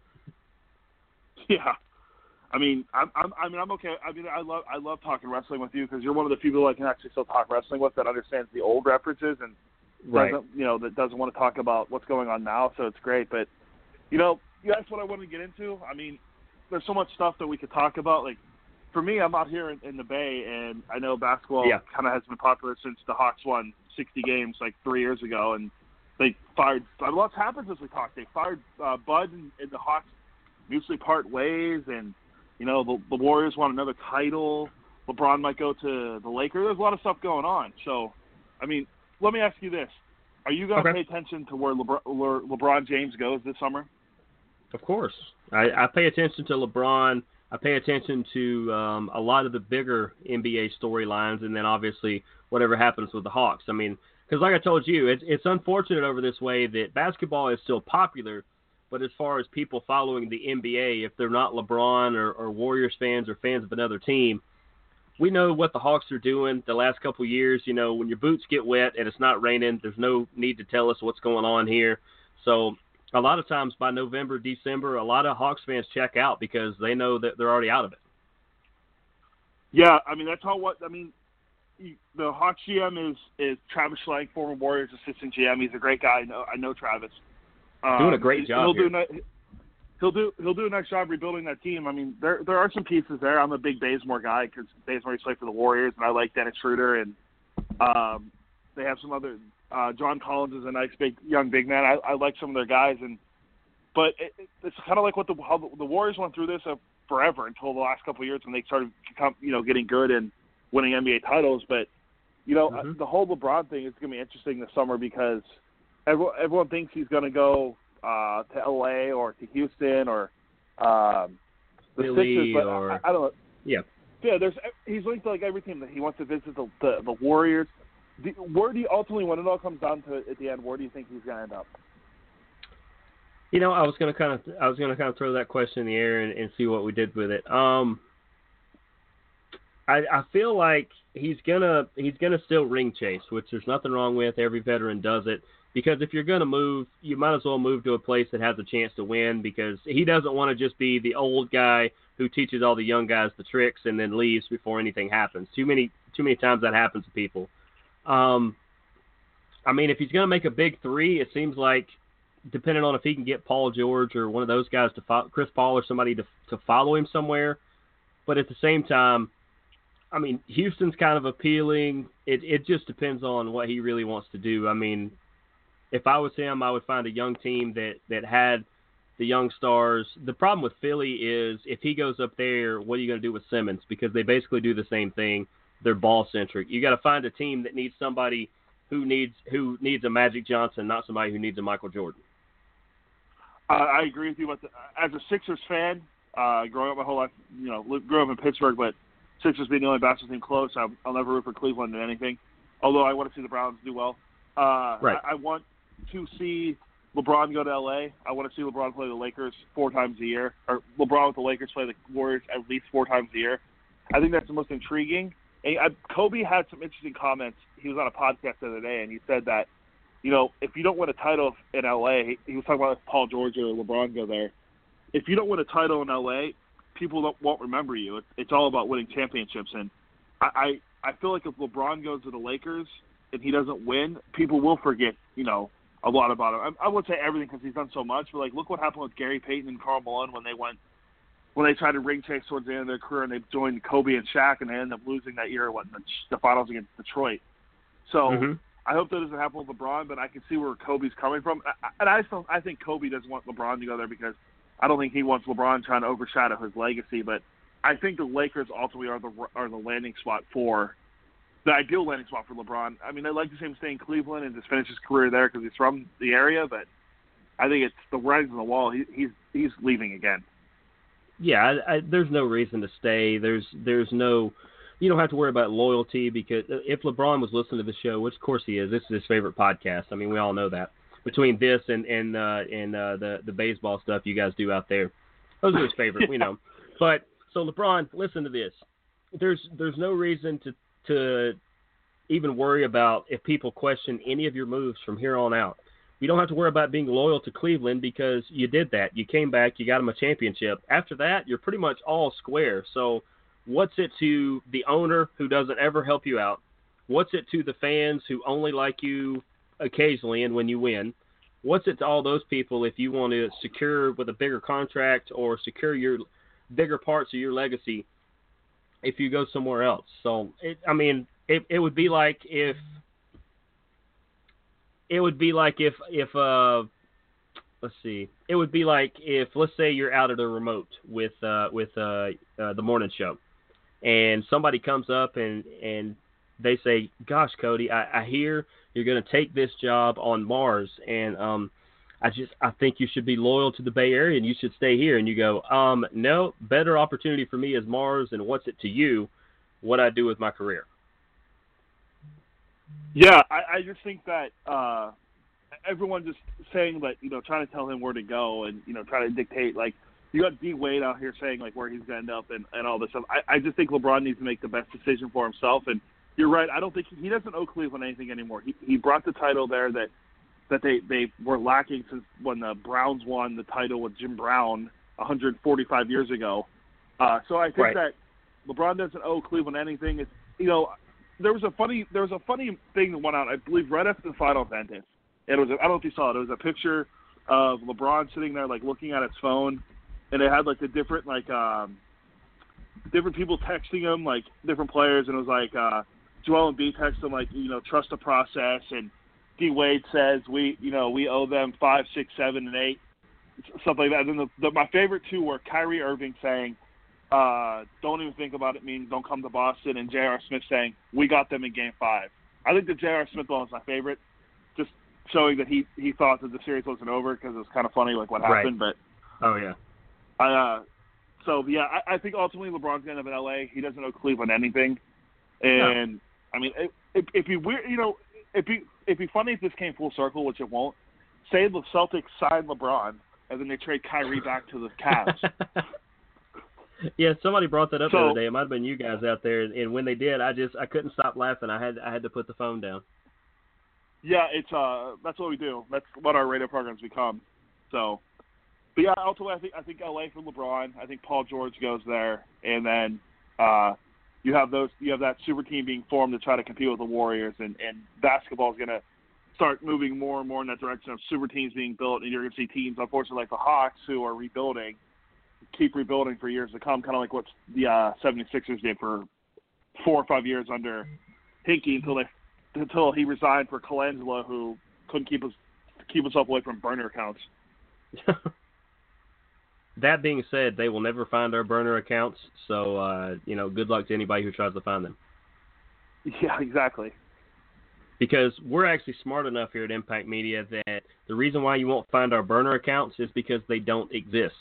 Yeah, I mean, I'm okay. I mean, I love talking wrestling with you because you're one of the people I can actually still talk wrestling with that understands the old references and that doesn't want to talk about what's going on now. So it's great. But that's what I wanted to get into. I mean, there's so much stuff that we could talk about. Like, for me, I'm out here in the Bay, and I know basketball kind of has been popular since the Hawks won 60 games 3 years ago, and they fired. A lot's happened since we talked. They fired Bud, and the Hawks mutually part ways, and the Warriors want another title. LeBron might go to the Lakers. There's a lot of stuff going on. So, I mean, let me ask you this: are you going to pay attention to where LeBron James goes this summer? Of course. I pay attention to LeBron. I pay attention to a lot of the bigger NBA storylines, and then obviously whatever happens with the Hawks. I mean, because like I told you, it's unfortunate over this way that basketball is still popular, but as far as people following the NBA, if they're not LeBron or Warriors fans or fans of another team, we know what the Hawks are doing the last couple of years. When your boots get wet and it's not raining, there's no need to tell us what's going on here. So a lot of times by November, December, a lot of Hawks fans check out because they know that they're already out of it. Yeah, I mean, the Hawks GM is Travis Schlenk, former Warriors assistant GM. He's a great guy. I know Travis. Doing a great job. He'll do a nice job rebuilding that team. I mean, there are some pieces there. I'm a big Bazemore guy because Bazemore used to play for the Warriors, and I like Dennis Schroeder. And they have some other. John Collins is a nice young big man. I like some of their guys, but it's kind of like how the Warriors went through this forever until the last couple of years when they started getting good and winning NBA titles. But the whole LeBron thing is going to be interesting this summer because everyone thinks he's going to go to LA or to Houston or the Philly, Sixers, but I don't know. Yeah, he's linked to every team that he wants to visit the Warriors. Where do you ultimately, when it all comes down to it at the end, where do you think he's going to end up? I was going to kind of throw that question in the air and see what we did with it. I feel like he's gonna still ring chase, which there's nothing wrong with. Every veteran does it because if you're gonna move, you might as well move to a place that has a chance to win because he doesn't want to just be the old guy who teaches all the young guys the tricks and then leaves before anything happens. Too many times that happens to people. I mean, if he's going to make a big three, it seems like, depending on if he can get Paul George or one of those guys to follow, Chris Paul or somebody to follow him somewhere. But at the same time, I mean, Houston's kind of appealing. It just depends on what he really wants to do. I mean, if I was him, I would find a young team that had the young stars. The problem with Philly is if he goes up there, what are you going to do with Simmons? Because they basically do the same thing. They're ball-centric. You got to find a team that needs somebody who needs a Magic Johnson, not somebody who needs a Michael Jordan. I agree with you. As a Sixers fan, growing up my whole life, grew up in Pittsburgh, but Sixers being the only basketball team close, I'll never root for Cleveland in anything. Although I want to see the Browns do well. Right. I want to see LeBron go to L.A. I want to see LeBron play the Lakers 4 times a year, or LeBron with the Lakers play the Warriors at least 4 times a year. I think that's the most intriguing. And Kobe had some interesting comments. He was on a podcast the other day, and he said that, if you don't win a title in L.A., he was talking about if Paul George or LeBron go there. If you don't win a title in L.A., people won't remember you. It's all about winning championships. And I feel like if LeBron goes to the Lakers and he doesn't win, people will forget, a lot about him. I wouldn't say everything because he's done so much, but look what happened with Gary Payton and Karl Malone when they tried to ring chase towards the end of their career and they joined Kobe and Shaq and they ended up losing that year in the finals against Detroit. So I hope that doesn't happen with LeBron, but I can see where Kobe's coming from. And I think Kobe doesn't want LeBron to go there because I don't think he wants LeBron trying to overshadow his legacy. But I think the Lakers ultimately are the landing spot for the ideal landing spot for LeBron. I mean, I'd like to see him stay in Cleveland and just finish his career there because he's from the area, but I think it's the writing's on the wall. He's leaving again. Yeah, there's no reason to stay. There's no, you don't have to worry about loyalty because if LeBron was listening to the show, which of course he is, this is his favorite podcast. I mean, we all know that. Between this and the baseball stuff you guys do out there, those are his favorite, But so LeBron, listen to this. There's no reason to even worry about if people question any of your moves from here on out. You don't have to worry about being loyal to Cleveland because you did that. You came back, you got them a championship. After that, you're pretty much all square. So what's it to the owner who doesn't ever help you out? What's it to the fans who only like you occasionally and when you win? What's it to all those people if you want to secure with a bigger contract or secure your bigger parts of your legacy if you go somewhere else? So, it would be like if let's say you're out at a remote with the morning show and somebody comes up and they say, gosh, Cody, I hear you're going to take this job on Mars, and I think you should be loyal to the Bay Area and you should stay here. And you go, no, better opportunity for me is Mars, and what's it to you what I do with my career? Yeah, I just think that everyone just saying that, trying to tell him where to go and, trying to dictate, you got D Wade out here saying, where he's going to end up and all this stuff. I just think LeBron needs to make the best decision for himself. And you're right. I don't think he doesn't owe Cleveland anything anymore. He brought the title there that they were lacking since when the Browns won the title with Jim Brown 145 years ago. So I think that LeBron doesn't owe Cleveland anything. It's, there was a funny thing that went out, I believe, right after the finals ended. It was I don't know if you saw it. It was a picture of LeBron sitting there looking at his phone, and it had the different different people texting him, different players, and it was Joel Embiid texted him trust the process, and D Wade says we owe them 5, 6, 7, and 8, stuff like that. And then my favorite two were Kyrie Irving saying, don't even think about it, meaning don't come to Boston, and J.R. Smith saying, we got them in Game 5. I think the J.R. Smith one was my favorite, just showing that he thought that the series wasn't over because it was kind of funny what happened. Right. But oh, yeah. I think ultimately LeBron's going to end up in L.A. He doesn't owe Cleveland anything. And, I mean, it'd be funny if this came full circle, which it won't. Say the Celtics sign LeBron, and then they trade Kyrie back to the Cavs. Yeah, somebody brought that up the other day. It might have been you guys out there, and when they did, I couldn't stop laughing. I had to put the phone down. Yeah, it's that's what we do. That's what our radio programs become. So, but yeah, ultimately, I think LA for LeBron. I think Paul George goes there, and then you have that super team being formed to try to compete with the Warriors, and basketball is gonna start moving more and more in that direction of super teams being built, and you're going to see teams, unfortunately, like the Hawks, who are rebuilding, keep rebuilding for years to come, kind of like what the 76ers did for 4 or 5 years under Hinkie until he resigned for Colangelo, who couldn't keep himself away from burner accounts. That being said, they will never find our burner accounts, so good luck to anybody who tries to find them. Yeah, exactly. Because we're actually smart enough here at Impact Media that the reason why you won't find our burner accounts is because they don't exist.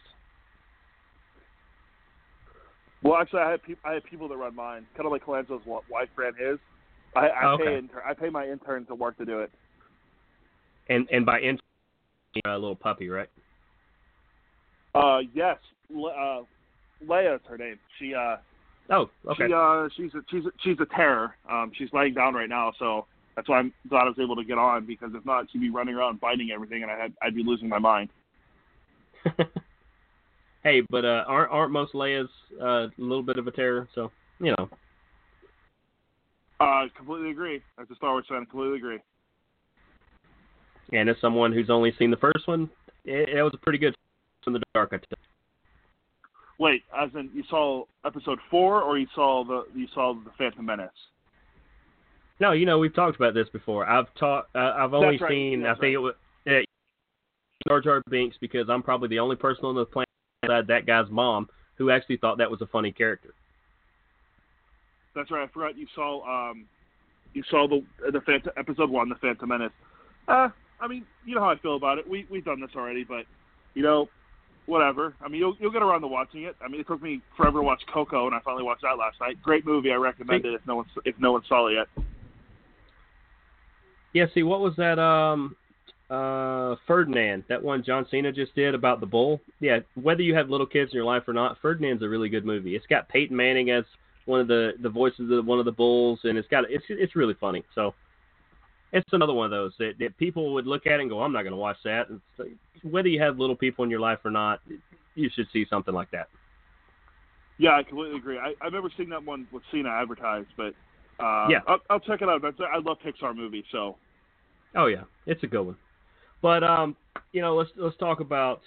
Well, actually, I have people that run mine, kind of like Colangelo's wife ran his. I pay my intern to work to do it. And by intern, a little puppy, right? Yes. Leia is her name. She. Oh, okay. She's a terror. She's laying down right now, so that's why I'm glad I was able to get on, because if not, she'd be running around biting everything, and I'd be losing my mind. Hey, but aren't most Leias a little bit of a terror? So, Completely agree. As a Star Wars fan, I completely agree. And as someone who's only seen the first one, it was a pretty good in the dark, I tell you. Wait, as in you saw episode 4, or you saw the Phantom Menace? No, we've talked about this before. I've only seen. I think it was Jar Jar Binks, because I'm probably the only person on the planet outside that guy's mom who actually thought that was a funny character. That's right. I forgot you saw the Phantom, episode 1, the Phantom Menace. I mean, you know how I feel about it. We've done this already, but whatever. I mean, you'll get around to watching it. I mean, it took me forever to watch Coco, and I finally watched that last night. Great movie. I recommend it if no one saw it yet. Yeah. See, what was that? Ferdinand, that one John Cena just did about the bull. Yeah. Whether you have little kids in your life or not, Ferdinand's a really good movie. It's got Peyton Manning as one of the voices of one of the bulls, and it's really funny. So it's another one of those that people would look at and go, I'm not going to watch that. And so, whether you have little people in your life or not, you should see something like that. Yeah, I completely agree. I've never seen that one with Cena advertised, but yeah, I'll check it out. I love Pixar movies, so. Oh yeah, it's a good one. But let's talk about.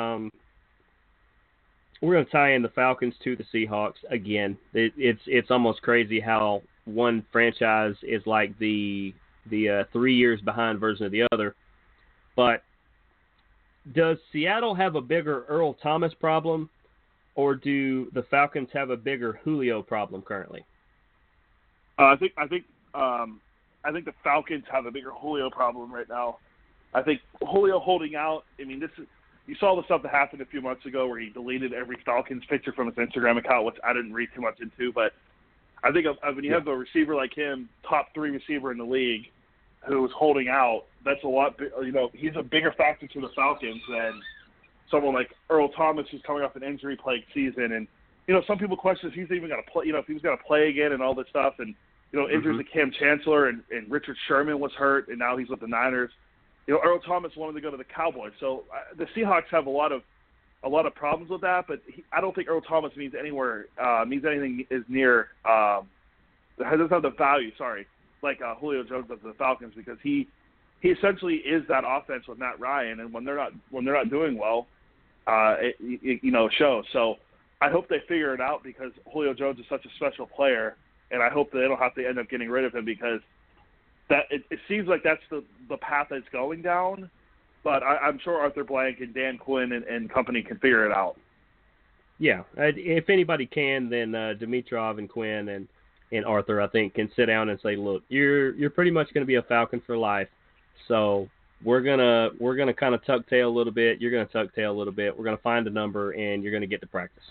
We're going to tie in the Falcons to the Seahawks again. It's almost crazy how one franchise is like the 3 years behind version of the other. But does Seattle have a bigger Earl Thomas problem, or do the Falcons have a bigger Julio problem currently? I think the Falcons have a bigger Julio problem right now. I think Julio holding out. I mean, you saw the stuff that happened a few months ago where he deleted every Falcons picture from his Instagram account, which I didn't read too much into. But I think when you have a receiver like him, top 3 receiver in the league, who is holding out, that's a lot. He's a bigger factor to the Falcons than someone like Earl Thomas, who's coming off an injury-plagued season. And some people question if he's even going to play. If he's going to play again and all this stuff. And injuries to Cam Chancellor and Richard Sherman was hurt, and now he's with the Niners. Earl Thomas wanted to go to the Cowboys, so the Seahawks have a lot of problems with that. But I don't think Earl Thomas means anything as near doesn't have the value. Sorry, like Julio Jones does to the Falcons, because he essentially is that offense with Matt Ryan, and when they're not doing well, it shows. So I hope they figure it out, because Julio Jones is such a special player, and I hope that they don't have to end up getting rid of him, because that it seems like that's the path that it's going down. But I'm sure Arthur Blank and Dan Quinn and company can figure it out. Yeah, if anybody can, then Dimitrov and Quinn and Arthur, I think, can sit down and say, look, you're pretty much going to be a Falcon for life. So we're gonna kind of tuck tail a little bit. You're going to tuck tail a little bit. We're going to find a number, and you're going to get to practice.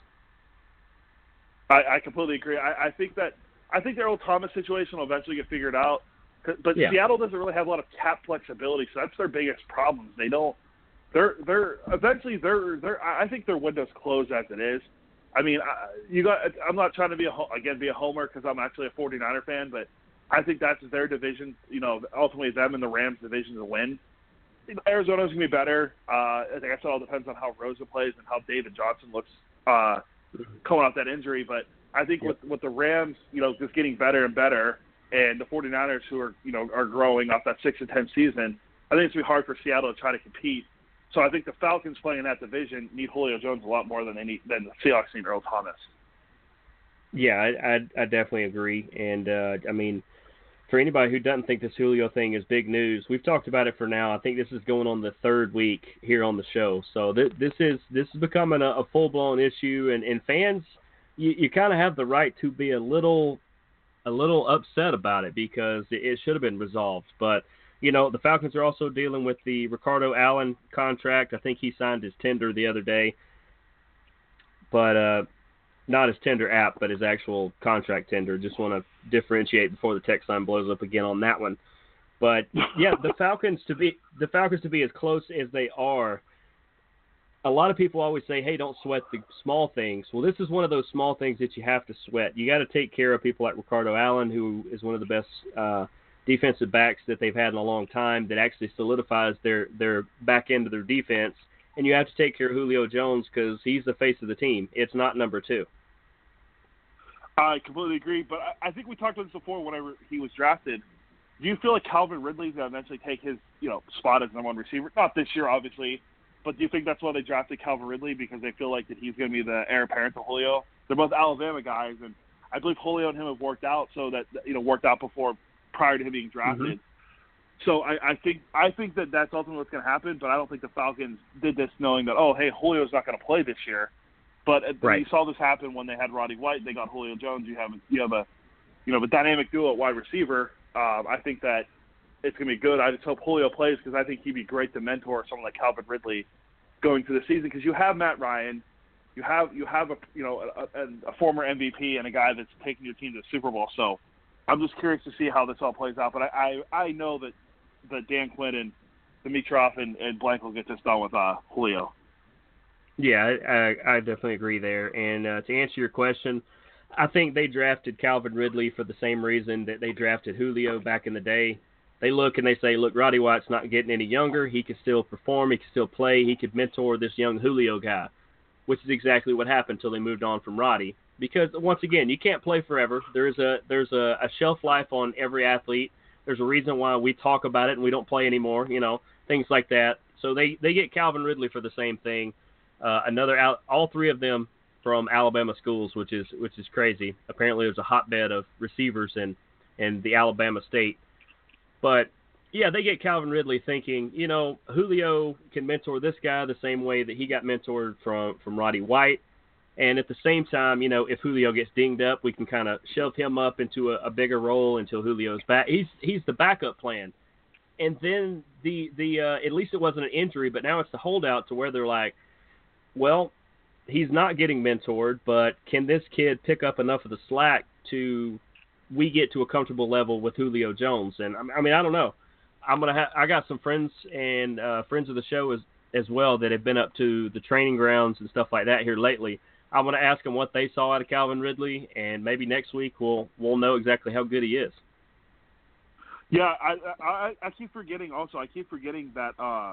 I completely agree. I think the Earl Thomas situation will eventually get figured out. But yeah. Seattle doesn't really have a lot of cap flexibility, so that's their biggest problem. They don't. I think their window's closed as it is. I mean, I'm not trying to be a homer, because I'm actually a 49er fan, but I think that's their division. Ultimately them and the Rams division to win. Arizona's gonna be better. I guess it all depends on how Rosa plays and how David Johnson looks coming off that injury. But I think with the Rams, just getting better and better, and the 49ers who are, are growing off that 6-10 season, I think it's going to be hard for Seattle to try to compete. So I think the Falcons playing in that division need Julio Jones a lot more than the Seahawks need Earl Thomas. Yeah, I definitely agree. And, I mean, for anybody who doesn't think this Julio thing is big news, we've talked about it for now. I think this is going on the third week here on the show. So this is becoming a full-blown issue. And fans, you kind of have the right to be a little upset about it because it should have been resolved. But, the Falcons are also dealing with the Ricardo Allen contract. I think he signed his tender the other day. But not his tender app, but his actual contract tender. Just want to differentiate before the text line blows up again on that one. But, yeah, the Falcons to be as close as they are, a lot of people always say, hey, don't sweat the small things. Well, this is one of those small things that you have to sweat. You got to take care of people like Ricardo Allen, who is one of the best defensive backs that they've had in a long time, that actually solidifies their back end of their defense. And you have to take care of Julio Jones because he's the face of the team. It's not number 2. I completely agree, but I think we talked about this before whenever he was drafted. Do you feel like Calvin Ridley's going to eventually take his spot as number 1 receiver? Not this year, obviously. But do you think that's why they drafted Calvin Ridley, because they feel like that he's going to be the heir apparent to Julio? They're both Alabama guys, and I believe Julio and him have worked out worked out before prior to him being drafted. Mm-hmm. So I think that that's ultimately what's going to happen, but I don't think the Falcons did this knowing that, oh, hey, Julio's not going to play this year. But right. You saw this happen when they had Roddy White. They got Julio Jones. You have a dynamic duo at wide receiver. I think that it's going to be good. I just hope Julio plays because I think he'd be great to mentor someone like Calvin Ridley going through the season, because you have Matt Ryan, you have a former MVP and a guy that's taking your team to the Super Bowl. So I'm just curious to see how this all plays out. But I know that Dan Quinn and Dimitroff and Blank will get this done with Julio. Yeah, I definitely agree there. And to answer your question, I think they drafted Calvin Ridley for the same reason that they drafted Julio back in the day. They look and they say, look, Roddy White's not getting any younger. He can still perform. He can still play. He could mentor this young Julio guy, which is exactly what happened until they moved on from Roddy. Because, once again, you can't play forever. There's a shelf life on every athlete. There's a reason why we talk about it and we don't play anymore, things like that. So they get Calvin Ridley for the same thing. All 3 of them from Alabama schools, which is crazy. Apparently there's a hotbed of receivers in the Alabama state. But, yeah, they get Calvin Ridley thinking, Julio can mentor this guy the same way that he got mentored from Roddy White. And at the same time, if Julio gets dinged up, we can kind of shove him up into a bigger role until Julio's back. He's the backup plan. And then the at least it wasn't an injury, but now it's the holdout to where they're like, well, he's not getting mentored, but can this kid pick up enough of the slack to we get to a comfortable level with Julio Jones? And I mean, I don't know. I got some friends and friends of the show as well that have been up to the training grounds and stuff like that here lately. I'm going to ask them what they saw out of Calvin Ridley, and maybe next week we'll know exactly how good he is. Yeah, I keep forgetting also. I keep forgetting that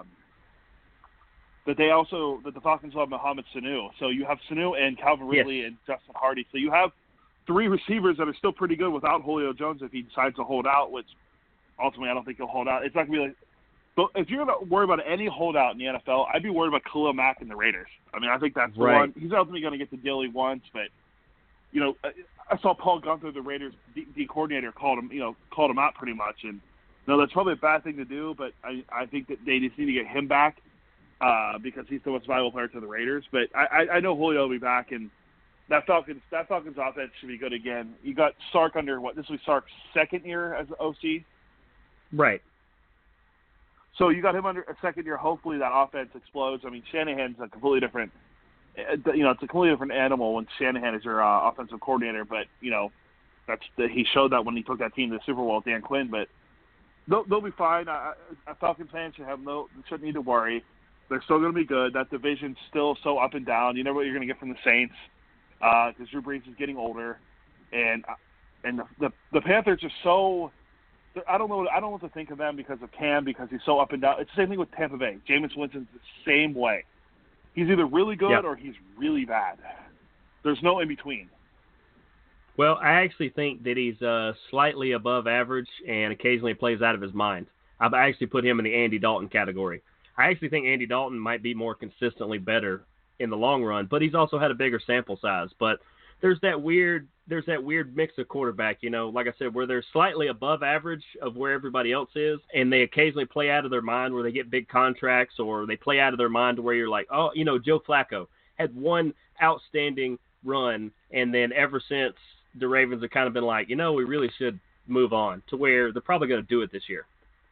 that the Falcons will have Mohamed Sanu. So you have Sanu and Calvin Ridley and Justin Hardy. So you have 3 receivers that are still pretty good without Julio Jones if he decides to hold out, which ultimately I don't think he'll hold out. It's not going to be like – but if you're going to worry about any holdout in the NFL, I'd be worried about Khalil Mack and the Raiders. I mean, I think that's the one. He's ultimately going to get the deal he wants, but, I saw Paul Gunther, the Raiders D coordinator, called him out pretty much. And, that's probably a bad thing to do, but I think that they just need to get him back because he's the most valuable player to the Raiders. But I know Julio will be back, and that Falcons offense should be good again. You got Sark under this will be Sark's second year as OC. Right. So you got him under a second year. Hopefully that offense explodes. I mean, Shanahan's a completely different, it's a completely different animal when Shanahan is your offensive coordinator. But he showed that when he took that team to the Super Bowl with Dan Quinn. But they'll be fine. Falcons fans shouldn't need to worry. They're still going to be good. That division's still so up and down. You know what you're going to get from the Saints because Drew Brees is getting older, and the Panthers are so. I don't know what to think of them because of Cam, because he's so up and down. It's the same thing with Tampa Bay. Jameis Winston's the same way. He's either really good or he's really bad. There's no in between. Well, I actually think that he's slightly above average and occasionally plays out of his mind. I've actually put him in the Andy Dalton category. I actually think Andy Dalton might be more consistently better in the long run, but he's also had a bigger sample size. But there's that weird mix of quarterback, like I said, where they're slightly above average of where everybody else is, and they occasionally play out of their mind where they get big contracts, or they play out of their mind to where you're like, oh, Joe Flacco had one outstanding run, and then ever since the Ravens have kind of been like, we really should move on, to where they're probably going to do it this year.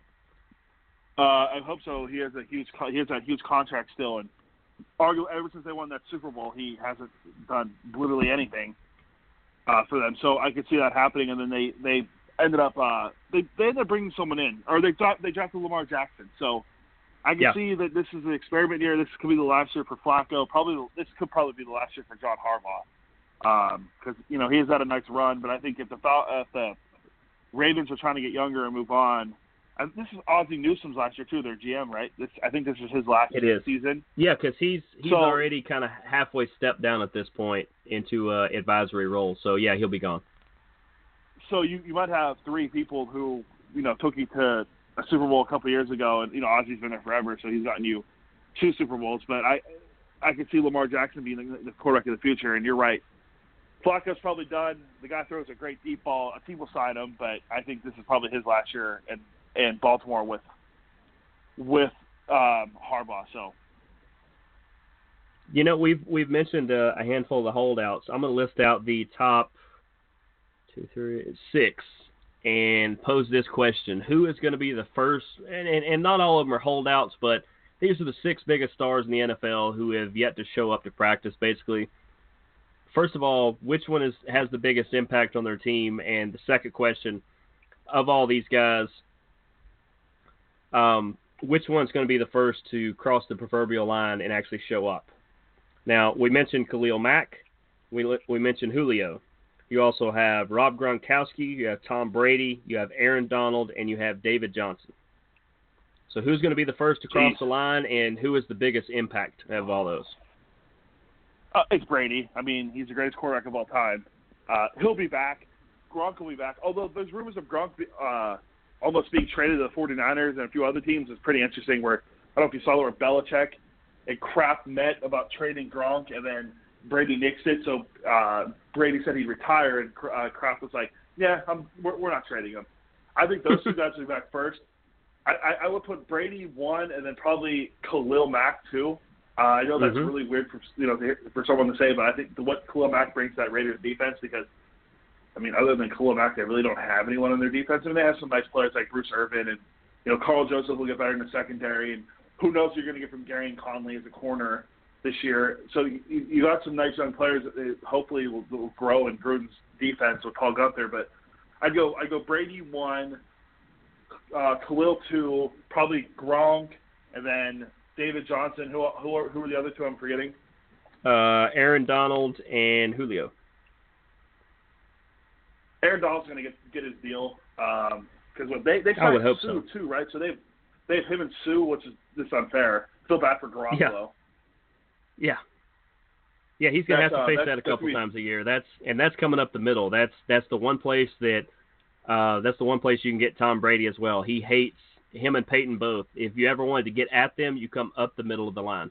I hope so. He has that huge contract still, and arguably ever since they won that Super Bowl, he hasn't done literally anything for them. So I could see that happening, and then they ended up they ended up bringing someone in, or they drafted Lamar Jackson. So I can see that this is an experiment year. This could be the last year for Flacco. This could probably be the last year for John Harbaugh, because he has had a nice run. But I think if the Ravens are trying to get younger and move on. And this is Ozzie Newsome's last year too, their GM, right? I think this is his last season. Yeah, because he's already kind of halfway stepped down at this point into advisory role. So yeah, he'll be gone. So you might have three people who took you to a Super Bowl a couple of years ago, and Ozzie's been there forever, so he's gotten you 2 Super Bowls. But I could see Lamar Jackson being the quarterback of the future, and you're right. Flacco's probably done. The guy throws a great deep ball. A team will sign him, but I think this is probably his last year in Baltimore with Harbaugh. So, we've mentioned a handful of the holdouts. I'm going to list out the top 6 and pose this question: who is going to be the first? And not all of them are holdouts, but these are the 6 biggest stars in the NFL who have yet to show up to practice. Basically, first of all, which one has the biggest impact on their team? And the second question: of all these guys, which one's going to be the first to cross the proverbial line and actually show up? Now, we mentioned Khalil Mack. We mentioned Julio. You also have Rob Gronkowski. You have Tom Brady. You have Aaron Donald. And you have David Johnson. So who's going to be the first to cross the line, and who is the biggest impact of all those? It's Brady. I mean, he's the greatest quarterback of all time. He'll be back. Gronk will be back. Although there's rumors of Gronk almost being traded to the 49ers and a few other teams is pretty interesting, where I don't know if you saw where Belichick and Kraft met about trading Gronk, and then Brady nixed it. So Brady said he'd retire, and Kraft was like, yeah, we're not trading him. I think those 2 guys will be back first. I would put Brady 1 and then probably Khalil Mack 2. I know that's really weird for someone to say, but I think what Khalil Mack brings to that Raiders defense, because I mean, other than Khalil Mack, they really don't have anyone on their defense. I mean, they have some nice players like Bruce Irvin, and Carl Joseph will get better in the secondary, and who knows what you're going to get from Gary and Conley as a corner this year. So you got some nice young players that hopefully will grow in Gruden's defense with Paul Gunther. But I'd go Brady 1, Khalil 2, probably Gronk, and then David Johnson. Who are the other 2 I'm forgetting? Aaron Donald and Julio. Aaron Donald's going to get his deal because they signed Sue too, right? So they have him and Sue, which is just unfair. Feel bad for Garoppolo. Yeah, he's going to have to face that a couple times a year. That's coming up the middle. That's the one place you can get Tom Brady as well. He hates him and Peyton both. If you ever wanted to get at them, you come up the middle of the line.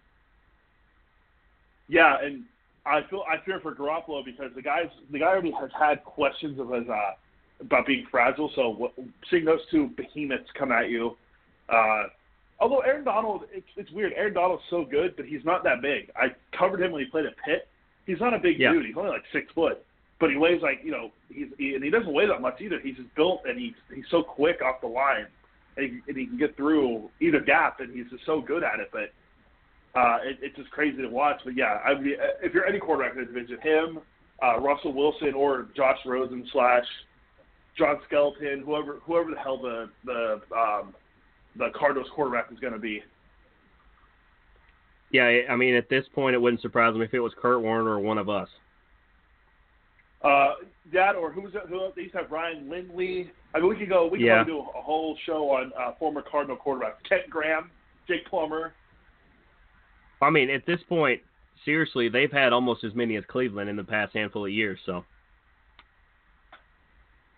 Yeah, and I fear for Garoppolo because the guy already has had questions of his about being fragile. So seeing those 2 behemoths come at you, although Aaron Donald, it's weird. Aaron Donald's so good, but he's not that big. I covered him when he played at Pitt. He's not a big dude. He's only like 6 foot, but he weighs like and he doesn't weigh that much either. He's just built, and he's so quick off the line, and he can get through either gap, and he's just so good at it. But it's just crazy to watch. But yeah, if you're any quarterback in the division, him, Russell Wilson, or Josh Rosen / John Skelton, whoever the hell the Cardinals quarterback is going to be. Yeah, I mean, at this point, it wouldn't surprise me if it was Kurt Warner or one of us. That or who they used to have Ryan Lindley. I mean, we could probably do a whole show on former Cardinal quarterbacks. Kent Graham, Jake Plummer. I mean, at this point, seriously, they've had almost as many as Cleveland in the past handful of years. So,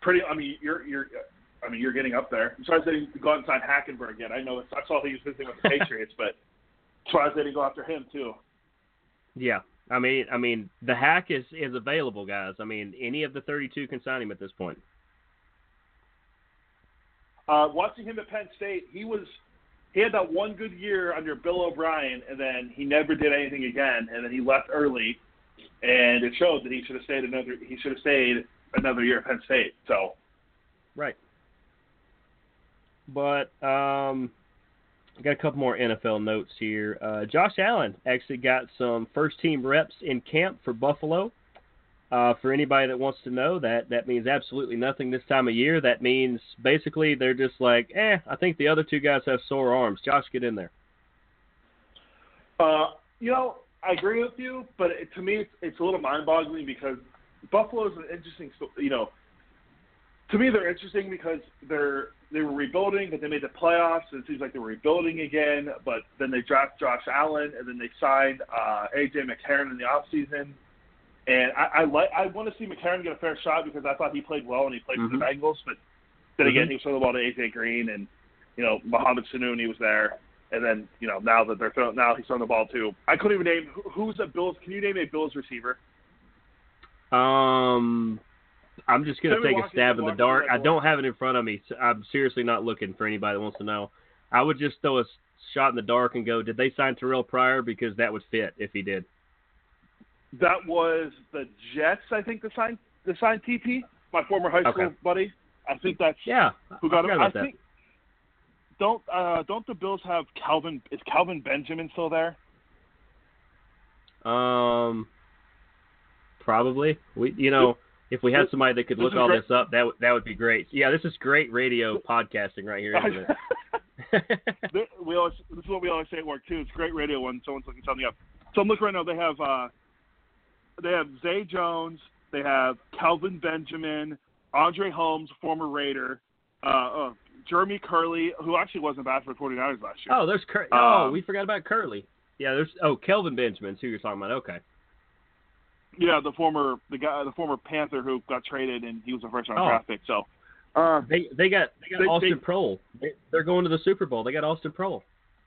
pretty. I mean, you're getting up there. I'm surprised they didn't go out and sign Hackenberg yet. I know I saw he was visiting with the Patriots, but surprised they didn't go after him too. Yeah, I mean, the hack is available, guys. I mean, any of the 32 can sign him at this point. Watching him at Penn State, he had that one good year under Bill O'Brien, and then he never did anything again, and then he left early, and it showed that he should have stayed another year at Penn State. So, right. But I got a couple more NFL notes here. Josh Allen actually got some first-team reps in camp for Buffalo. For anybody that wants to know, that means absolutely nothing this time of year. That means basically they're just like, I think the other two guys have sore arms. Josh, get in there. I agree with you, but to me it's a little mind-boggling because Buffalo is an interesting, to me they're interesting because they were rebuilding, but they made the playoffs, and it seems like they were rebuilding again, but then they dropped Josh Allen, and then they signed A.J. McCarron in the offseason. And I want to see McCarron get a fair shot because I thought he played well and he played for the Bengals. But then again, he was throwing the ball to A.J. Green and, Mohamed Sanu, was there. And then, now that he's throwing the ball to. I couldn't even name who's a Bills. Can you name a Bills receiver? I'm just going to take a stab in the dark. I don't have it in front of me. So I'm seriously not looking for anybody that wants to know. I would just throw a shot in the dark and go, did they sign Terrell Pryor? Because that would fit if he did. That was the Jets, I think, that signed TP, my former high school buddy. I think that's who got him. I think don't the Bills have Calvin? Is Calvin Benjamin still there? Probably. If we had somebody that could look all this up, that would be great. Yeah, this is great radio podcasting right here, isn't it? This is what we always say at work too. It's great radio when someone's looking something up. So I'm looking right now. They have Zay Jones. They have Calvin Benjamin, Andre Holmes, former Raider, Jeremy Curley, who actually wasn't bad for the 49ers last year. Oh, there's Curley. We forgot about Curley. Yeah, Kelvin Benjamin's who you're talking about. Okay. Yeah, the former Panther who got traded and he was a first round draft pick. So they got Austin Proehl. They're going to the Super Bowl. They got Austin Proehl.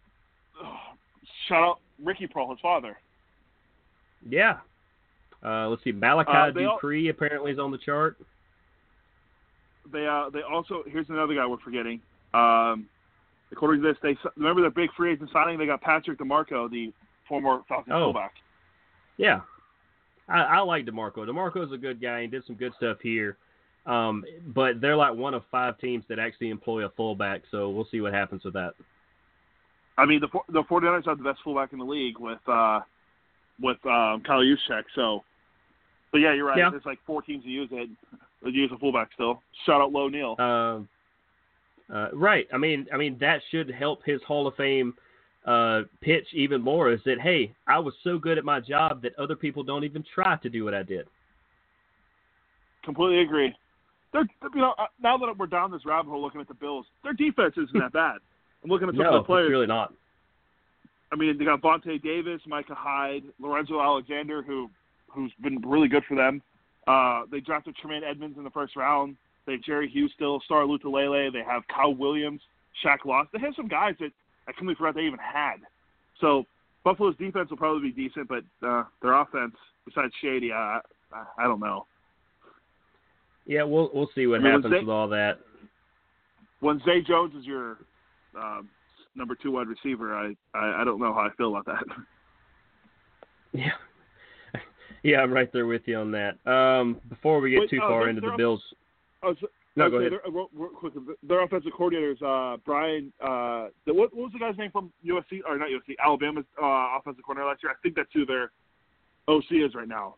Shout out Ricky Proehl, his father. Yeah. Let's see. Malachi Dupree apparently is on the chart. They also, here's another guy we're forgetting. According to this, remember their big free agent signing. They got Patrick DeMarco, the former Falcons fullback. Yeah, I like DeMarco. DeMarco's a good guy. He did some good stuff here. But they're like one of 5 teams that actually employ a fullback. So we'll see what happens with that. I mean, the 49ers have the best fullback in the league with Kyle Juszczyk. So, but yeah, you're right. Yeah. There's like 4 teams that use it. They use a fullback still. Shout out Low Neal. Right. I mean that should help his Hall of Fame pitch even more. Is that, hey, I was so good at my job that other people don't even try to do what I did. Completely agree. Now that we're down this rabbit hole looking at the Bills, their defense isn't that bad. I'm looking at some of the players. No, it's really not. I mean, they got Vontae Davis, Micah Hyde, Lorenzo Alexander, who's been really good for them. They drafted Tremaine Edmonds in the first round. They have Jerry Hughes still, Star Lutulele. They have Kyle Williams, Shaq Lawson. They have some guys that I completely forgot they even had. So Buffalo's defense will probably be decent, but their offense, besides Shady, I don't know. Yeah, we'll see what happens with all that. When Zay Jones is your number 2 wide receiver, I don't know how I feel about that. Yeah. Yeah, I'm right there with you on that. Before we get too far into the Bills. Go ahead. Their offensive coordinators, Brian, what was the guy's name from USC, or not USC, Alabama's offensive coordinator last year? I think that's who their OC is right now.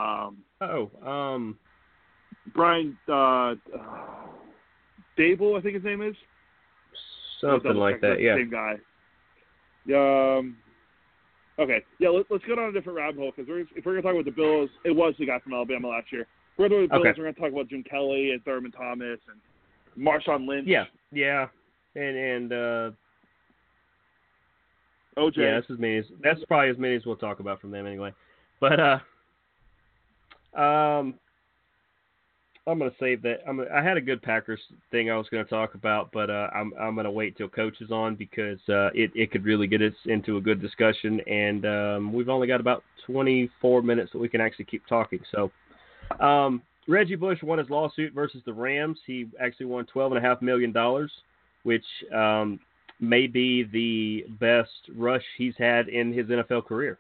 Brian Dable, I think his name is. Something like that, yeah. Same guy. Okay, yeah, let's go down a different rabbit hole, because if we're going to talk about the Bills, it was the guy from Alabama last year. If we're going to talk about the Bills, we're going to talk about Jim Kelly and Thurman Thomas and Marshawn Lynch. Yeah, and OJ. Yeah, that's probably as many as we'll talk about from them anyway. But I'm going to save that. I had a good Packers thing I was going to talk about, but I'm going to wait till Coach is on because it could really get us into a good discussion, and we've only got about 24 minutes that we can actually keep talking. So Reggie Bush won his lawsuit versus the Rams. He actually won $12.5 million, which may be the best rush he's had in his NFL career.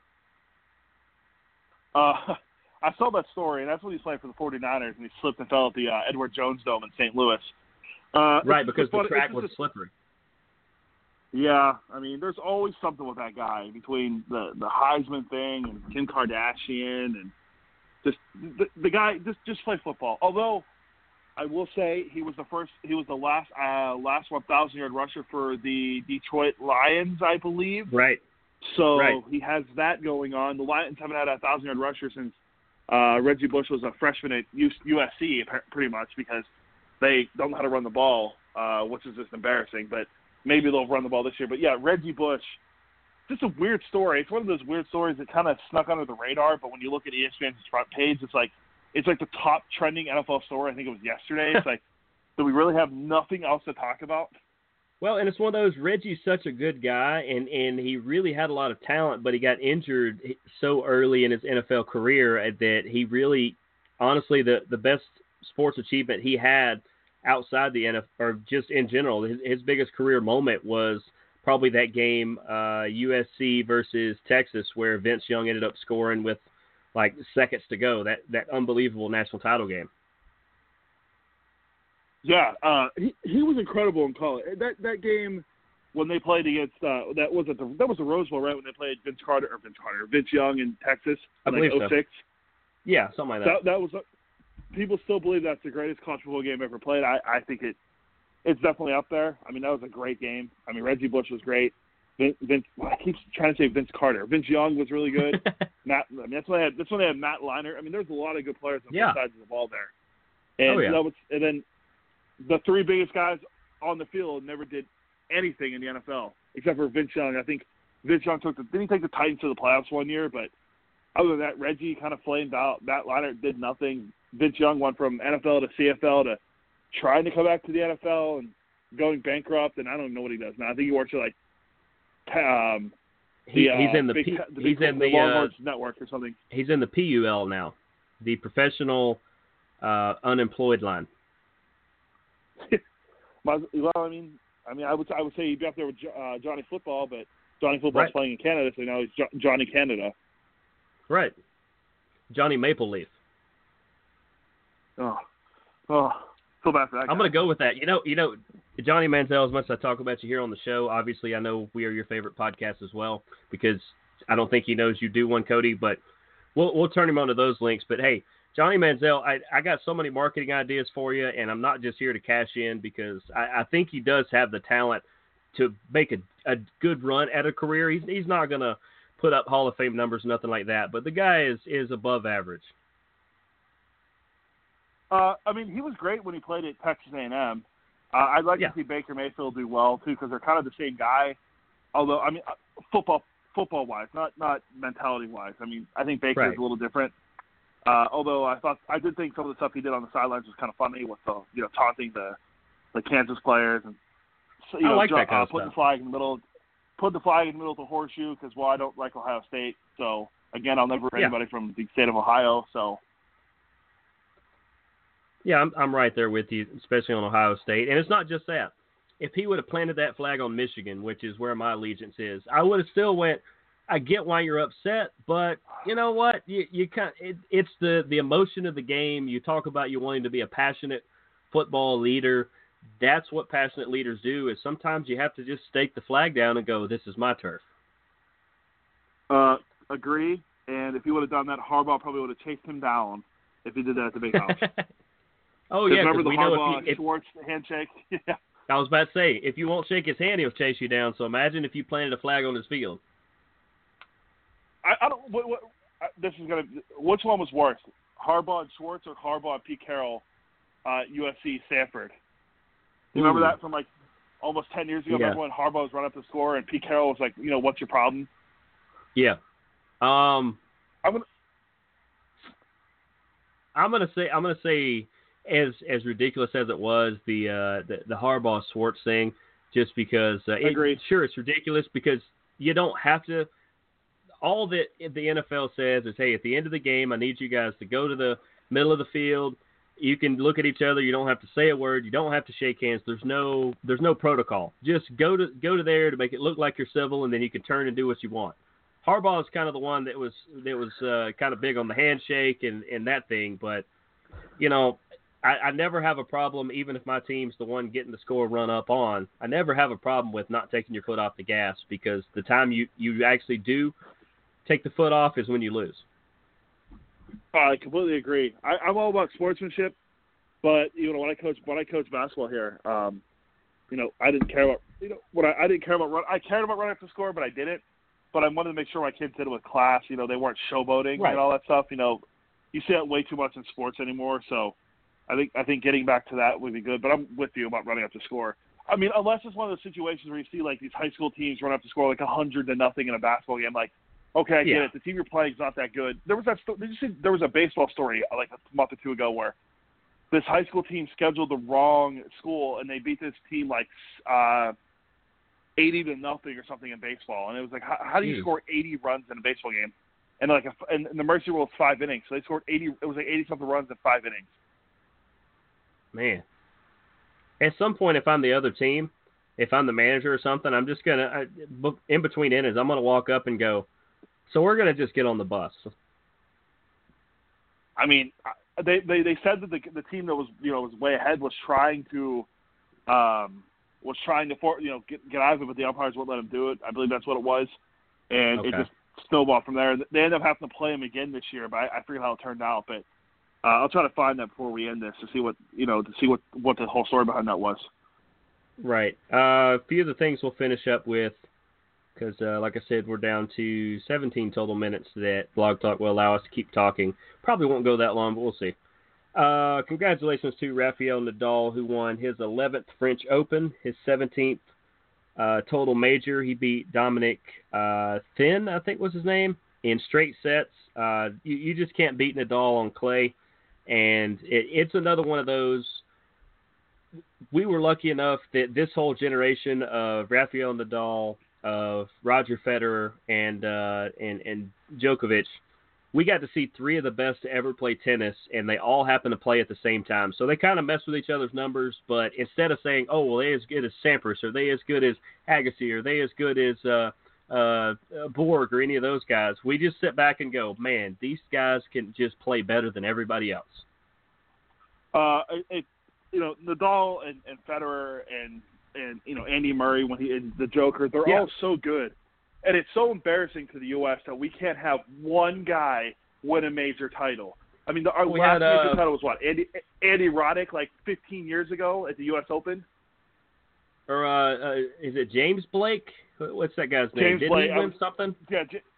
I saw that story, and that's when he played for the 49ers, and he slipped and fell at the Edward Jones Dome in St. Louis. Right, because the track was slippery. Yeah, I mean, there's always something with that guy between the Heisman thing and Kim Kardashian and just the guy just play football. Although I will say he was the last 1,000-yard rusher for the Detroit Lions, I believe. Right. So right. He has that going on. The Lions haven't had a 1,000-yard rusher since Reggie Bush was a freshman at USC, pretty much, because they don't know how to run the ball, which is just embarrassing. But maybe they'll run the ball this year. But yeah, Reggie Bush, just a weird story. It's one of those weird stories that kind of snuck under the radar. But when you look at ESPN's front page, it's like the top trending NFL story. I think it was yesterday. It's like, do we really have nothing else to talk about? Well, and it's one of those, Reggie's such a good guy, and he really had a lot of talent, but he got injured so early in his NFL career that he really, honestly, the best sports achievement he had outside the NFL, or just in general, his biggest career moment was probably that game, USC versus Texas, where Vince Young ended up scoring with like seconds to go, that unbelievable national title game. Yeah, he was incredible in college. That game when they played against that was the Rose Bowl, right? When they played Vince Young in Texas in like 06. So. Yeah, something like that. That was people still believe that's the greatest college football game ever played. I think it's definitely up there. I mean, that was a great game. I mean, Reggie Bush was great. I keep trying to say Vince Carter. Vince Young was really good. That's when they had Matt Leinart. I mean, there's a lot of good players on both sides of the ball there. And and then the three biggest guys on the field never did anything in the NFL except for Vince Young. I think Vince Young didn't he take the Titans to the playoffs one year, but other than that, Reggie kind of flamed out. Matt Leinart did nothing. Vince Young went from NFL to CFL to trying to come back to the NFL and going bankrupt, and I don't know what he does now. I think he works at he's in the Longhorns Network or something. He's in the PUL now, the professional unemployed line. Well, I mean, I would say he'd be up there with Johnny Football, but Johnny Football's playing in Canada, so now he's Johnny Canada. Right, Johnny Maple Leaf. Oh, feel bad for that guy. I'm going to go with that. You know, Johnny Manziel, as much as I talk about you here on the show, obviously I know we are your favorite podcast as well, because I don't think he knows you do one, Cody, but we'll turn him onto those links. But hey, Johnny Manziel, I got so many marketing ideas for you, and I'm not just here to cash in, because I think he does have the talent to make a good run at a career. He's not going to put up Hall of Fame numbers, nothing like that, but the guy is above average. I mean, he was great when he played at Texas A&M. I'd like to see Baker Mayfield do well, too, because they're kind of the same guy. Although, I mean, football-wise, not mentality-wise. I mean, I think Baker is a little different. Although I did think some of the stuff he did on the sidelines was kind of funny with the taunting the Kansas players and I like that kind of putting stuff. Put the flag in the middle of the horseshoe because I don't like Ohio State. So again, I'll never anybody from the state of Ohio. So yeah, I'm right there with you, especially on Ohio State. And it's not just that. If he would have planted that flag on Michigan, which is where my allegiance is, I would have still went. I get why you're upset, but you know what? You it's the emotion of the game. You talk about you wanting to be a passionate football leader. That's what passionate leaders do. Is sometimes you have to just stake the flag down and go, "This is my turf." Agree. And if he would have done that, Harbaugh probably would have chased him down if he did that at the Big House. Oh yeah, remember the we Harbaugh know Schwartz handshake? Yeah. I was about to say, if you won't shake his hand, he'll chase you down. So imagine if you planted a flag on his field. I don't. This is gonna. Which one was worse, Harbaugh and Schwartz or Harbaugh and Pete Carroll, USC Stanford? You remember that from like almost 10 years ago? Yeah. Remember when Harbaugh was running up the score and Pete Carroll was like, what's your problem? Yeah. I'm gonna say as ridiculous as it was, the Harbaugh Schwartz thing, just because Agreed. Sure, it's ridiculous because you don't have to. All that the NFL says is, hey, at the end of the game, I need you guys to go to the middle of the field. You can look at each other. You don't have to say a word. You don't have to shake hands. There's no protocol. Just go to there to make it look like you're civil, and then you can turn and do what you want. Harbaugh is kind of the one that was kind of big on the handshake and that thing. But, you know, I never have a problem, even if my team's the one getting the score run up on. I never have a problem with not taking your foot off the gas, because the time you actually do take the foot off is when you lose. I completely agree. I'm all about sportsmanship, but when I coach basketball here, I didn't care about I didn't care about run. I cared about running up the score, but I didn't. But I wanted to make sure my kids did it with class. They weren't showboating Right. and all that stuff. You see that way too much in sports anymore. So I think getting back to that would be good. But I'm with you about running up the score. I mean, unless it's one of those situations where you see like these high school teams run up the score like 100-0 in a basketball game, like. Okay, I get it. The team you're playing is not that good. There was did you see there was a baseball story like a month or two ago where this high school team scheduled the wrong school and they beat this team like 80-0 or something in baseball, and it was like how do you score 80 runs in a baseball game? And and the Mercy Rule is 5 innings, so they scored 80. It was like 80-something runs in 5 innings. Man, at some point, if I'm the other team, if I'm the manager or something, I'm just gonna in between innings, I'm gonna walk up and go, so we're going to just get on the bus. I mean, they said that the team that was was way ahead was trying to get out of it, but the umpires wouldn't let them do it. I believe that's what it was, and It just snowballed from there. They ended up having to play them again this year, but I forget how it turned out. But I'll try to find that before we end this to see what the whole story behind that was. Right. A few of the things we'll finish up with. Because, like I said, we're down to 17 total minutes that Blog Talk will allow us to keep talking. Probably won't go that long, but we'll see. Congratulations to Rafael Nadal, who won his 11th French Open, his 17th total major. He beat Dominic Thiem, I think was his name, in straight sets. You just can't beat Nadal on clay. And it's another one of those. We were lucky enough that this whole generation of Rafael Nadal, of Roger Federer and Djokovic, we got to see 3 of the best to ever play tennis, and they all happen to play at the same time. So they kind of mess with each other's numbers, but instead of saying, oh, well, they as good as Sampras, or they as good as Agassi, or they as good as Borg, or any of those guys, we just sit back and go, man, these guys can just play better than everybody else. Nadal and Federer and Andy Murray and the Joker, they're all so good. And it's so embarrassing to the U.S. that we can't have one guy win a major title. I mean, our last major title was what? Andy Roddick, like 15 years ago at the U.S. Open? Or is it James Blake? What's that guy's name? Did he win something? Yeah.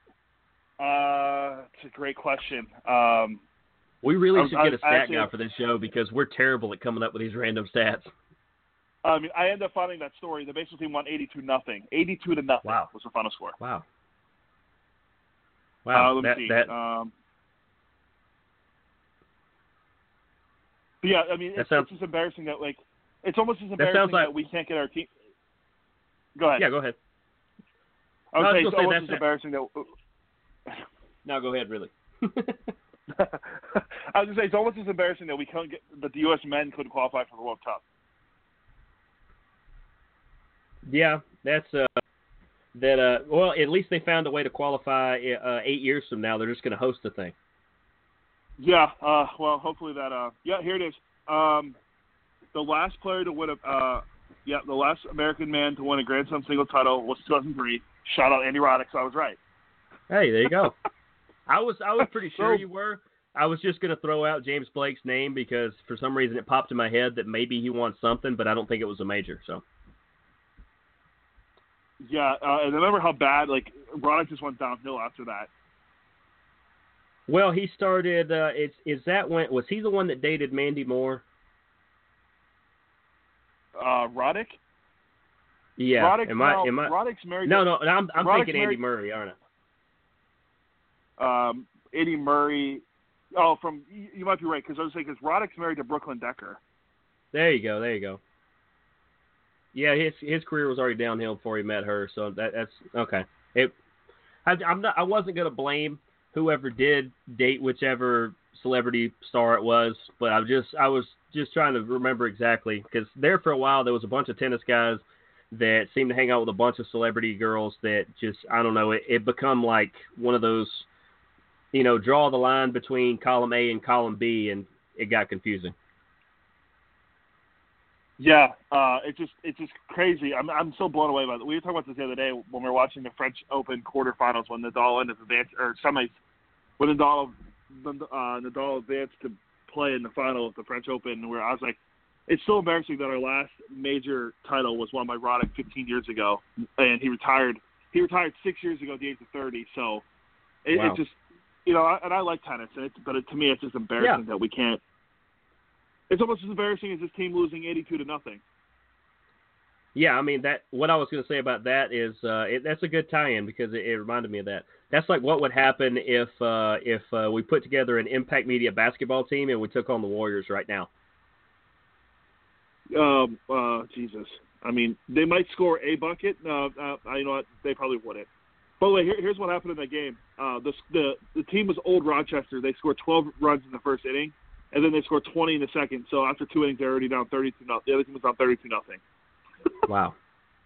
It's a great question. We really should get a stat guy for this show, because we're terrible at coming up with these random stats. I mean, I ended up finding that story. The baseball team won 82-0. 82-0 Wow. was the final score. Wow. Let me see. But yeah, I mean, it's just embarrassing that, like, it's almost as embarrassing that we can't get our team. Go ahead. Yeah, go ahead. I was saying it's almost as embarrassing that. No, go ahead, really. I was going to say, it's almost as embarrassing that that the U.S. men couldn't qualify for the World Cup. Yeah, that's well, at least they found a way to qualify 8 years from now. They're just going to host the thing. Yeah, well, hopefully that here it is. The last player to win the last American man to win a Grand Slam single title was 2003. Shout out Andy Roddick, so I was right. Hey, there you go. I was pretty sure you were. I was just going to throw out James Blake's name because for some reason it popped in my head that maybe he won something, but I don't think it was a major, so. Yeah, and remember how bad, like, Roddick just went downhill after that. Well, he started, was he the one that dated Mandy Moore? Roddick? Yeah. Roddick, Roddick's married. No, I'm thinking Andy Murray, aren't I? Andy Murray, Oh, you might be right because I was saying because Roddick's married to Brooklyn Decker. There you go. Yeah, his career was already downhill before he met her, so that's okay. I wasn't gonna blame whoever did date whichever celebrity star it was, but I was just trying to remember exactly because there for a while there was a bunch of tennis guys that seemed to hang out with a bunch of celebrity girls that just I don't know it become like one of those draw the line between column A and column B and it got confusing. Yeah, it's just crazy. I'm so blown away by it. We were talking about this the other day when we were watching the French Open quarterfinals when Nadal ended advanced or semis when Nadal advanced to play in the final of the French Open. Where I was like, it's so embarrassing that our last major title was won by Roddick 15 years ago, and he retired. He retired 6 years ago at the age of 30. So it just and I like tennis, but to me it's just embarrassing that we can't. It's almost as embarrassing as this team losing 82-0. Yeah, I mean what I was going to say about that is that's a good tie-in because it reminded me of that. That's like what would happen if we put together an Impact Media basketball team and we took on the Warriors right now. Jesus. I mean, they might score a bucket. You know what? They probably wouldn't. By the way, here's what happened in that game. The team was Old Rochester. They scored 12 runs in the first inning. And then they scored 20 in the second. So after 2 innings, they're already down 32-0. The other team was down 32-0. Wow.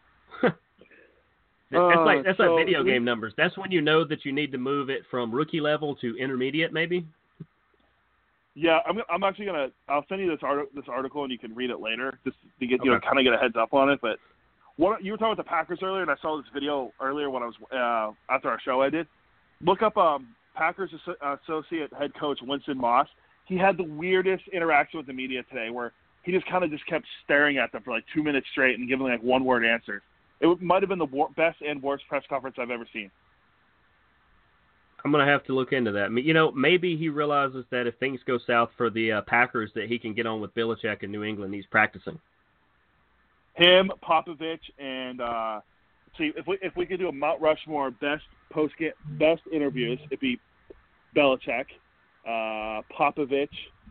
That's like video game numbers. That's when you know that you need to move it from rookie level to intermediate, maybe. Yeah, I'm actually I'll send you this article and you can read it later, just to get kind of get a heads up on it. But you were talking about the Packers earlier, and I saw this video earlier when I was after our show. I did look up Packers associate head coach Winston Moss. He had the weirdest interaction with the media today where he just kept staring at them for like 2 minutes straight and giving like one-word answers. It might have been the best and worst press conference I've ever seen. I'm going to have to look into that. Maybe he realizes that if things go south for the Packers that he can get on with Belichick in New England. He's practicing. Him, Popovich, and see if we could do a Mount Rushmore best interviews, it'd be Belichick, Popovich.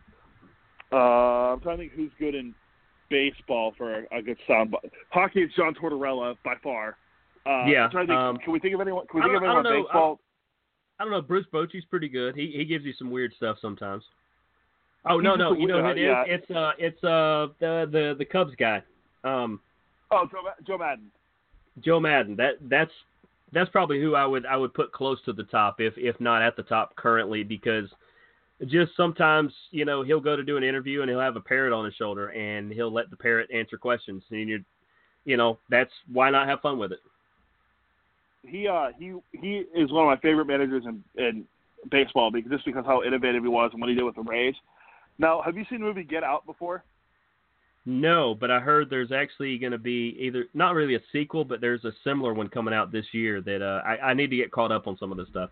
I'm trying to think who's good in baseball for a good sound. Hockey is John Tortorella by far. Yeah. Can we think of anyone? Can we think of anyone in baseball? I don't know. Bruce Bochy's pretty good. He gives you some weird stuff sometimes. Oh no! You know who it is? Yeah. It's the Cubs guy. Joe Madden. Joe Madden. That's probably who I would put close to the top, if not at the top currently, because just sometimes he'll go to do an interview and he'll have a parrot on his shoulder and he'll let the parrot answer questions, and that's why not have fun with it. He is one of my favorite managers in baseball because how innovative he was and what he did with the Rays. Now, have you seen the movie Get Out before? No, but I heard there's actually going to be either not really a sequel, but there's a similar one coming out this year that I need to get caught up on some of this stuff.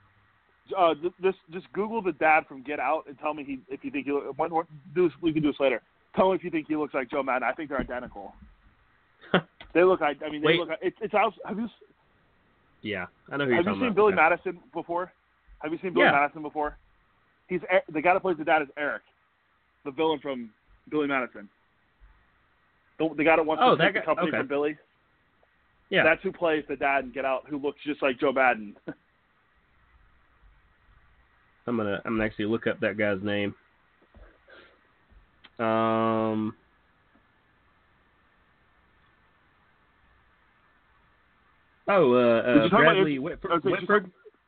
Just Google the dad from Get Out and tell me if you think we can do this later. Tell me if you think he looks like Joe Madden. I think they're identical. They look like. They look like. It's out. Have you? Yeah, I know who you're talking about. Have you seen Billy Madison before? Have you seen Billy Madison before? He's the guy that plays the dad is Eric, the villain from Billy Madison. The guy that wants to take the company from Billy. Yeah, that's who plays the dad in Get Out, who looks just like Joe Madden. I'm gonna actually look up that guy's name. Bradley Whitford.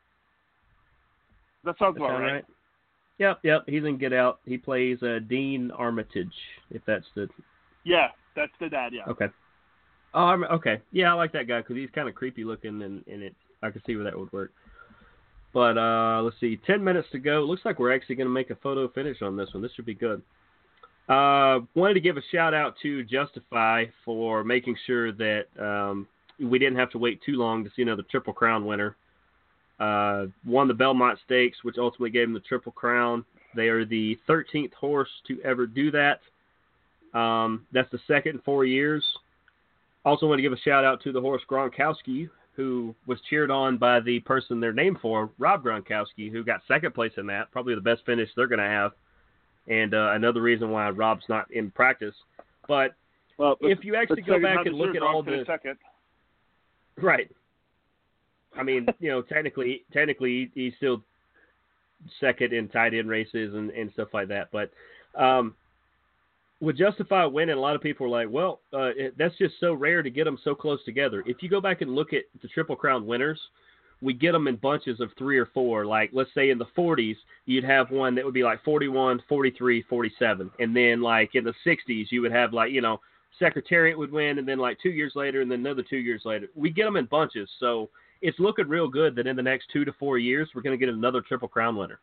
That sounds about right. Yep. He's in Get Out. He plays Dean Armitage, if that's the. Yeah, that's the dad. Yeah. Okay. Okay. Yeah, I like that guy because he's kind of creepy looking, and I can see where that would work. But let's see, 10 minutes to go. Looks like we're actually going to make a photo finish on this one. This should be good. Wanted to give a shout out to Justify for making sure that we didn't have to wait too long to see another Triple Crown winner. Won the Belmont Stakes, which ultimately gave him the Triple Crown. They are the 13th horse to ever do that. That's the second in 4 years. Also want to give a shout out to the horse Gronkowski, who was cheered on by the person they're named for, Rob Gronkowski, who got second place in that, probably the best finish they're going to have, and another reason why Rob's not in practice. But if you actually go back and look at all the second. Right. I mean, technically he's still second in tight end races and stuff like that. But would justify winning, a lot of people are like, well, that's just so rare to get them so close together. If you go back and look at the Triple Crown winners, we get them in bunches of 3 or 4. Like, let's say in the 40s, you'd have one that would be like 41, 43, 47. And then, like, in the 60s, you would have, like, Secretariat would win, and then, like, 2 years later, and then another 2 years later. We get them in bunches. So it's looking real good that in the next 2 to 4 years, we're going to get another Triple Crown winner.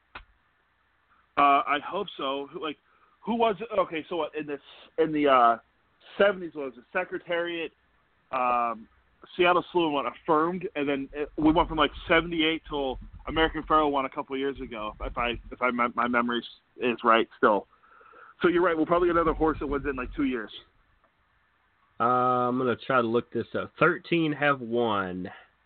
I hope so. Like, who was it? Okay, so what, in the 70s was the Secretariat, Seattle Slew won affirmed, and then we went from like 78 till American Pharoah won a couple of years ago. If my memory is right still. So you're right. We'll probably get another horse that wins in like 2 years. I'm gonna try to look this up. 13 have won.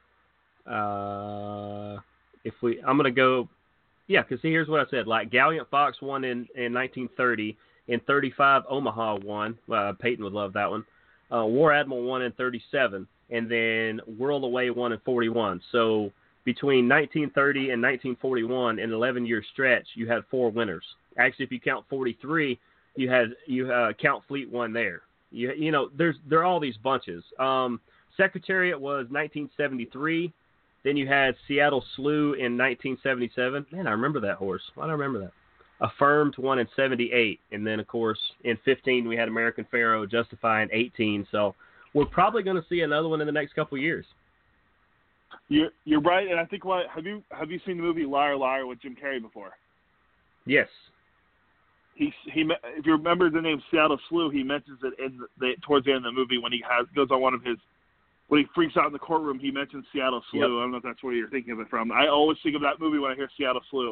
I'm gonna go. Yeah, because here's what I said. Like, Gallant Fox won in 1930. In 35, Omaha won. Peyton would love that one. War Admiral won in 37. And then Whirl Away won in 41. So between 1930 and 1941, in an 11-year stretch, you had 4 winners. Actually, if you count 43, you count Fleet won there. There are all these bunches. Secretariat was 1973. Then you had Seattle Slew in 1977. Man, I remember that horse. Why do I remember that? Affirmed won in 78. And then, of course, in 15, we had American Pharoah, Justify in 18. So we're probably going to see another one in the next couple of years. You're right, and I think have you seen the movie Liar Liar with Jim Carrey before? Yes. He if you remember the name Seattle Slew, he mentions it towards the end of the movie when he goes on one of his. When he freaks out in the courtroom, he mentions Seattle Slew. Yep. I don't know if that's where you're thinking of it from. I always think of that movie when I hear Seattle Slew.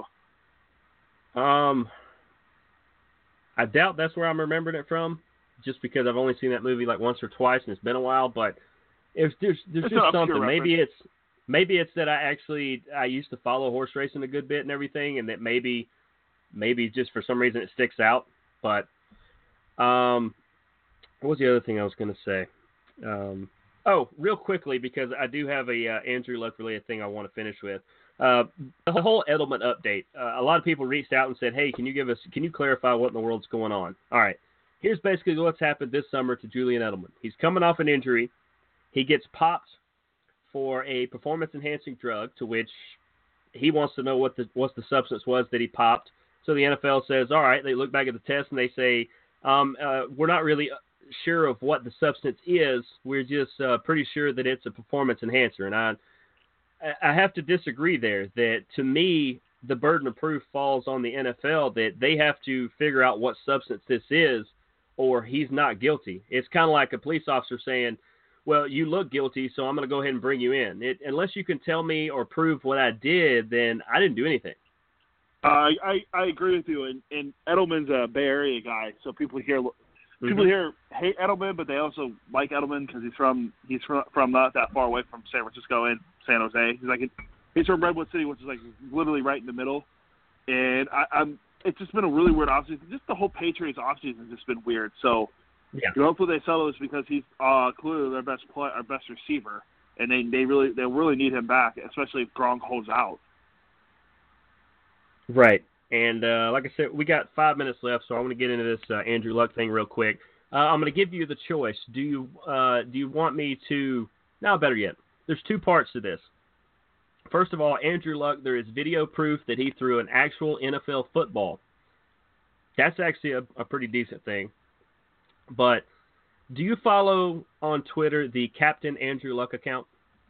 I doubt that's where I'm remembering it from, just because I've only seen that movie like once or twice, and it's been a while. But there's just something. Maybe it's that I used to follow horse racing a good bit and everything, and that maybe just for some reason it sticks out. But what was the other thing I was going to say? Real quickly, because I do have a Andrew Luck related thing I want to finish with. The whole Edelman update. A lot of people reached out and said, "Hey, can you clarify what in the world's going on?" All right, here's basically what's happened this summer to Julian Edelman. He's coming off an injury. He gets popped for a performance-enhancing drug, to which he wants to know what the substance was that he popped. So the NFL says, all right. They look back at the test and they say, we're not really sure of what the substance is. We're just pretty sure that it's a performance enhancer. And I have to disagree there. That, to me, the burden of proof falls on the NFL, that they have to figure out what substance this is, or he's not guilty. It's kind of like a police officer saying, well, you look guilty, so I'm going to go ahead and bring you in. Unless you can tell me or prove what I did, then I didn't do anything. I agree with you. And Edelman's a Bay Area guy, so people here hate Edelman, but they also like Edelman because he's from not that far away from San Francisco and San Jose. He's from Redwood City, which is like literally right in the middle. And it's just been a really weird offseason. Just the whole Patriots offseason has just been weird. So. Yeah. Hopefully they settle this because he's clearly their best our best receiver, and they really need him back, especially if Gronk holds out. Right, and like I said, we got 5 minutes left, so I want to get into this Andrew Luck thing real quick. I'm going to give you the choice. Do you want me to? No, better yet. There's 2 parts to this. First of all, Andrew Luck, there is video proof that he threw an actual NFL football. That's actually a pretty decent thing. But do you follow on Twitter the Captain Andrew Luck account?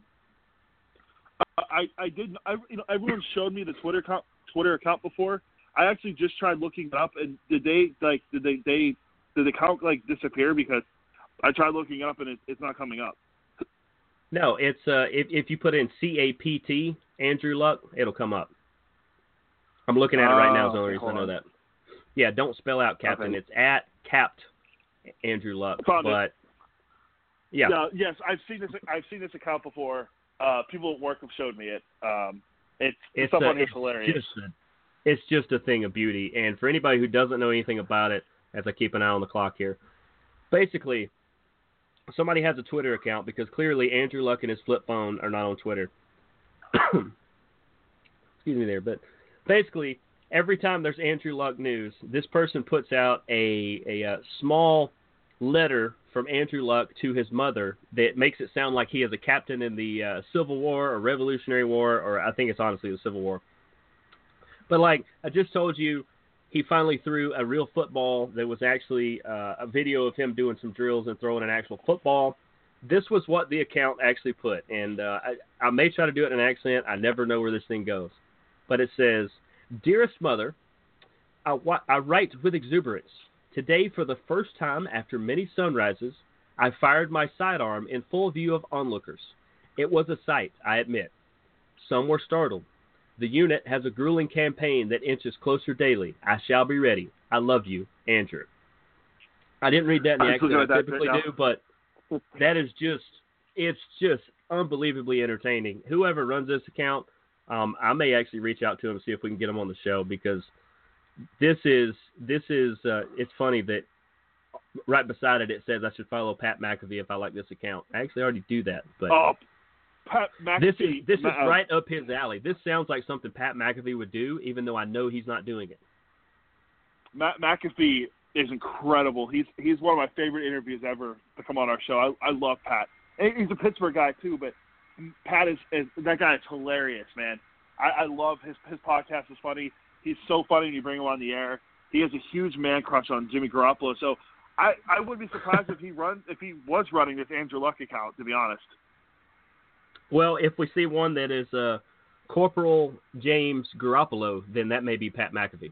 I didn't. Everyone showed me the Twitter account before. I actually just tried looking it up, and did the account disappear? Because I tried looking it up and it's not coming up. No, it's if you put in CAPT Andrew Luck, it'll come up. I'm looking at it right now. Is the only reason I know that. Yeah, don't spell out Captain. Okay. It's at Capt Andrew Luck. But Yeah. Yes, I've seen this account before. People at work have showed me it. It's someone who's hilarious. It's just a thing of beauty. And for anybody who doesn't know anything about it, as I keep an eye on the clock here, basically, somebody has a Twitter account because clearly Andrew Luck and his flip phone are not on Twitter. Excuse me there, but basically, every time there's Andrew Luck news, this person puts out a small letter from Andrew Luck to his mother that makes it sound like he is a captain in the Civil War or Revolutionary War, or I think it's honestly the Civil War. But like I just told you, he finally threw a real football that was actually a video of him doing some drills and throwing an actual football. This was what the account actually put, and I may try to do it in an accent. I never know where this thing goes. But it says, "Dearest Mother, I write with exuberance. Today, for the first time after many sunrises, I fired my sidearm in full view of onlookers. It was a sight, I admit. Some were startled. The unit has a grueling campaign that inches closer daily. I shall be ready. I love you, Andrew." I didn't read that in the accent I typically do, but that is it's just unbelievably entertaining. Whoever runs this account, I may actually reach out to him and see if we can get him on the show, because this is it's funny that right beside it says I should follow Pat McAfee if I like this account. I actually already do that, but Pat McAfee, this is right up his alley. This sounds like something Pat McAfee would do, even though I know he's not doing it. McAfee is incredible. He's one of my favorite interviews ever to come on our show. I love Pat. And he's a Pittsburgh guy too, but Pat is that guy is hilarious, man. I love his podcast is funny. He's so funny when you bring him on the air. He has a huge man crush on Jimmy Garoppolo. So I wouldn't be surprised if he was running this Andrew Luck account, to be honest. Well, if we see one that is Corporal James Garoppolo, then that may be Pat McAfee.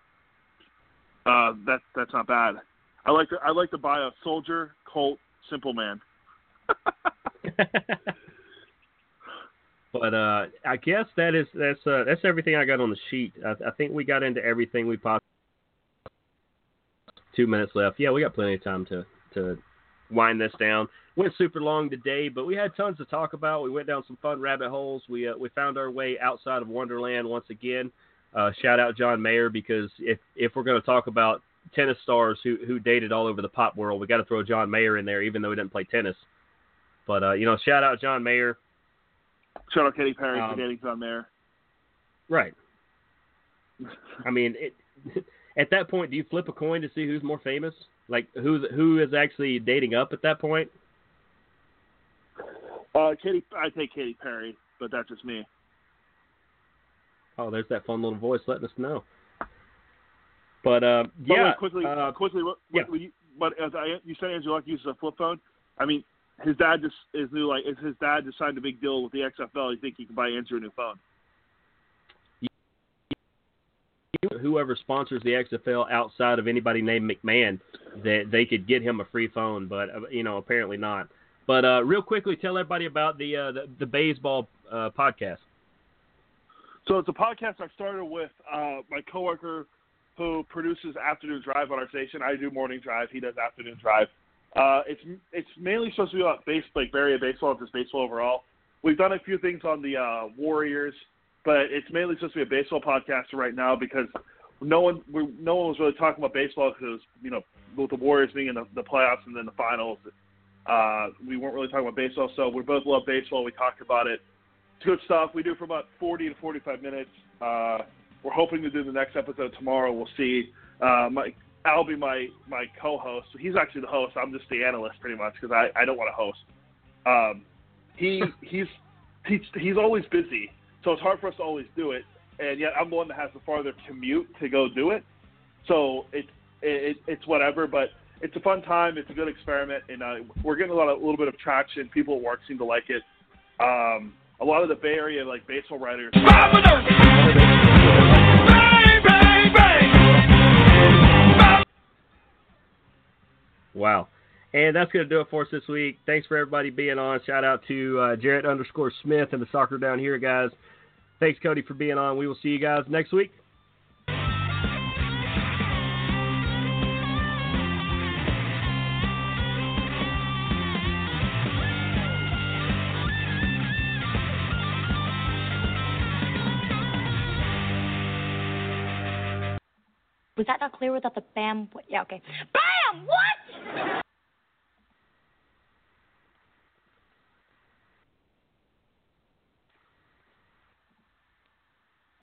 That's not bad. I like to buy a soldier, Colt, simple man. But I guess that's everything I got on the sheet. I think we got into everything we possibly. 2 minutes left. Yeah, we got plenty of time to wind this down. Went super long today, but we had tons to talk about. We went down some fun rabbit holes. We found our way outside of Wonderland once again. Shout out John Mayer, because if we're going to talk about tennis stars who dated all over the pop world, we got to throw John Mayer in there, even though he didn't play tennis. But shout out John Mayer. Shout out Katy Perry for dating John Mayer. Right. I mean, at that point, do you flip a coin to see who's more famous? Like who is actually dating up at that point? I take Katy Perry, but that's just me. Oh, there's that fun little voice letting us know. But yeah. Quickly. You said Andrew Luck uses a flip phone. I mean, his dad just signed a big deal with the XFL. You think he can buy Andrew a new phone? Whoever sponsors the XFL outside of anybody named McMahon, that they could get him a free phone, but apparently not. But real quickly, tell everybody about the baseball podcast. So it's a podcast I started with my coworker who produces Afternoon Drive on our station. I do Morning Drive. He does Afternoon Drive. It's mainly supposed to be about Bay Area baseball, just baseball overall. We've done a few things on the Warriors, but it's mainly supposed to be a baseball podcast right now, because no one was really talking about baseball, because with the Warriors being in the playoffs and then the finals, we weren't really talking about baseball. So we both love baseball. We talked about it. It's good stuff. We do it for about 40 to 45 minutes. We're hoping to do the next episode tomorrow. We'll see. I'll be my co-host. He's actually the host. I'm just the analyst pretty much, because I don't want to host. He's always busy, so it's hard for us to always do it. And yet I'm the one that has the farther commute to go do it. So it's whatever, but it's a fun time. It's a good experiment, and we're getting a little bit of traction. People at work seem to like it. A lot of the Bay Area baseball writers. Wow. And that's going to do it for us this week. Thanks for everybody being on. Shout out to Jarrett_Smith and the Soccer Down Here guys. Thanks, Cody, for being on. We will see you guys next week. Was that not clear without the bam? Yeah, okay. Bam! What?